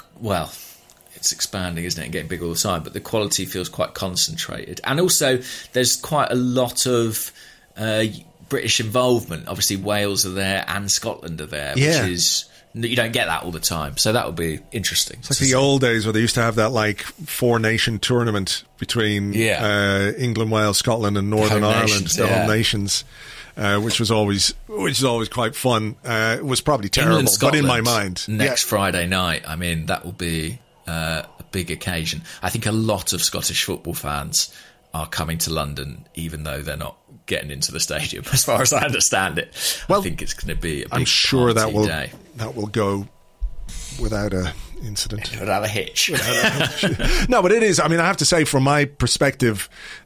it's expanding, isn't it, and getting bigger all the time, but the quality feels quite concentrated. And also there's quite a lot of British involvement. Obviously Wales are there and Scotland are there, which is, you don't get that all the time, so that would be interesting. It's like the old days where they used to have that like 4-nation tournament between England, Wales, Scotland, and Northern Ireland, the home nations, which is always quite fun. It was probably terrible, England, but in my mind, next Friday night, I mean, that will be a big occasion. I think a lot of Scottish football fans are coming to London, even though they're not getting into the stadium, as far as I understand it. Well, I think it's going to be a big day. That will go without an incident. Without a hitch. No, but it is. I mean, I have to say, from my perspective,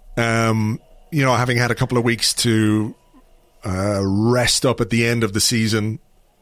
having had a couple of weeks to rest up at the end of the season,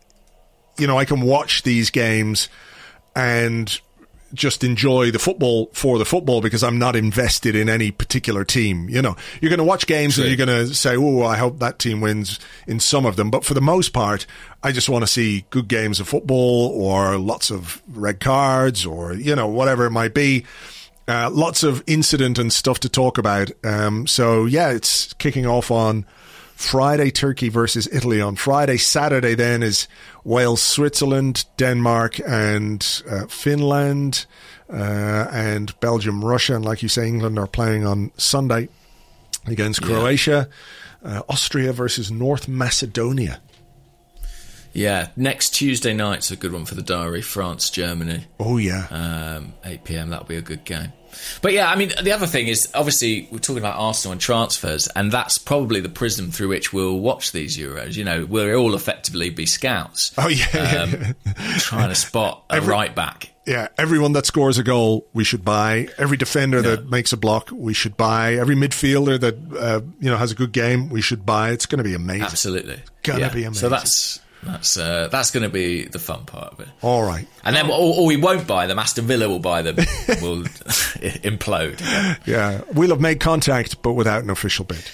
I can watch these games and just enjoy the football for the football, because I'm not invested in any particular team. You're going to watch games and you're going to say, oh, I hope that team wins in some of them. But for the most part, I just want to see good games of football, or lots of red cards, or, whatever it might be. Lots of incident and stuff to talk about. So yeah, it's kicking off on Friday, Turkey versus Italy on Friday. Saturday then is Wales, Switzerland, Denmark and Finland, and Belgium, Russia. And like you say, England are playing on Sunday against Croatia. Austria versus North Macedonia. Yeah, next Tuesday night's a good one for the diary. France, Germany. Oh, yeah. 8 p.m, that'll be a good game. But yeah, I mean, the other thing is, obviously, we're talking about Arsenal and transfers, and that's probably the prism through which we'll watch these Euros. We'll all effectively be scouts. Oh, yeah. Trying to spot a right back. Yeah, everyone that scores a goal, we should buy. Every defender that makes a block, we should buy. Every midfielder that, has a good game, we should buy. It's going to be amazing. Absolutely. Going to be amazing. So that's going to be the fun part of it. All right. And then, or we won't buy them. Aston Villa will buy them. We'll implode. Yeah. We'll have made contact, but without an official bid.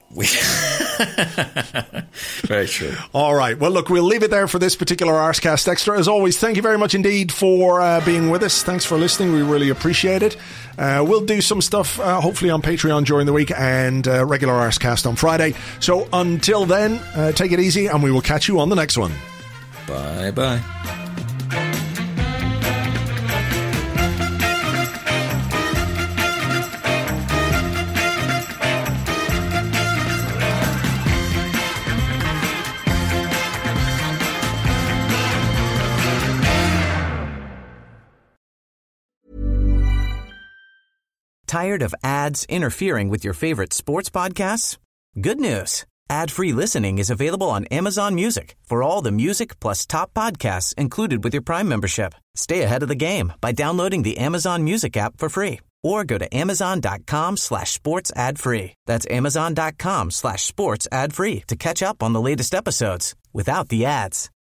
Very true. All right. Well, look, we'll leave it there for this particular Arscast Extra. As always, thank you very much indeed for being with us. Thanks for listening. We really appreciate it. We'll do some stuff, hopefully on Patreon during the week, and regular Arscast on Friday. So until then, take it easy, and we will catch you on the next one. Bye-bye. Tired of ads interfering with your favorite sports podcasts? Good news. Ad-free listening is available on Amazon Music for all the music plus top podcasts included with your Prime membership. Stay ahead of the game by downloading the Amazon Music app for free or go to amazon.com/sports ad free. That's amazon.com/sports ad free to catch up on the latest episodes without the ads.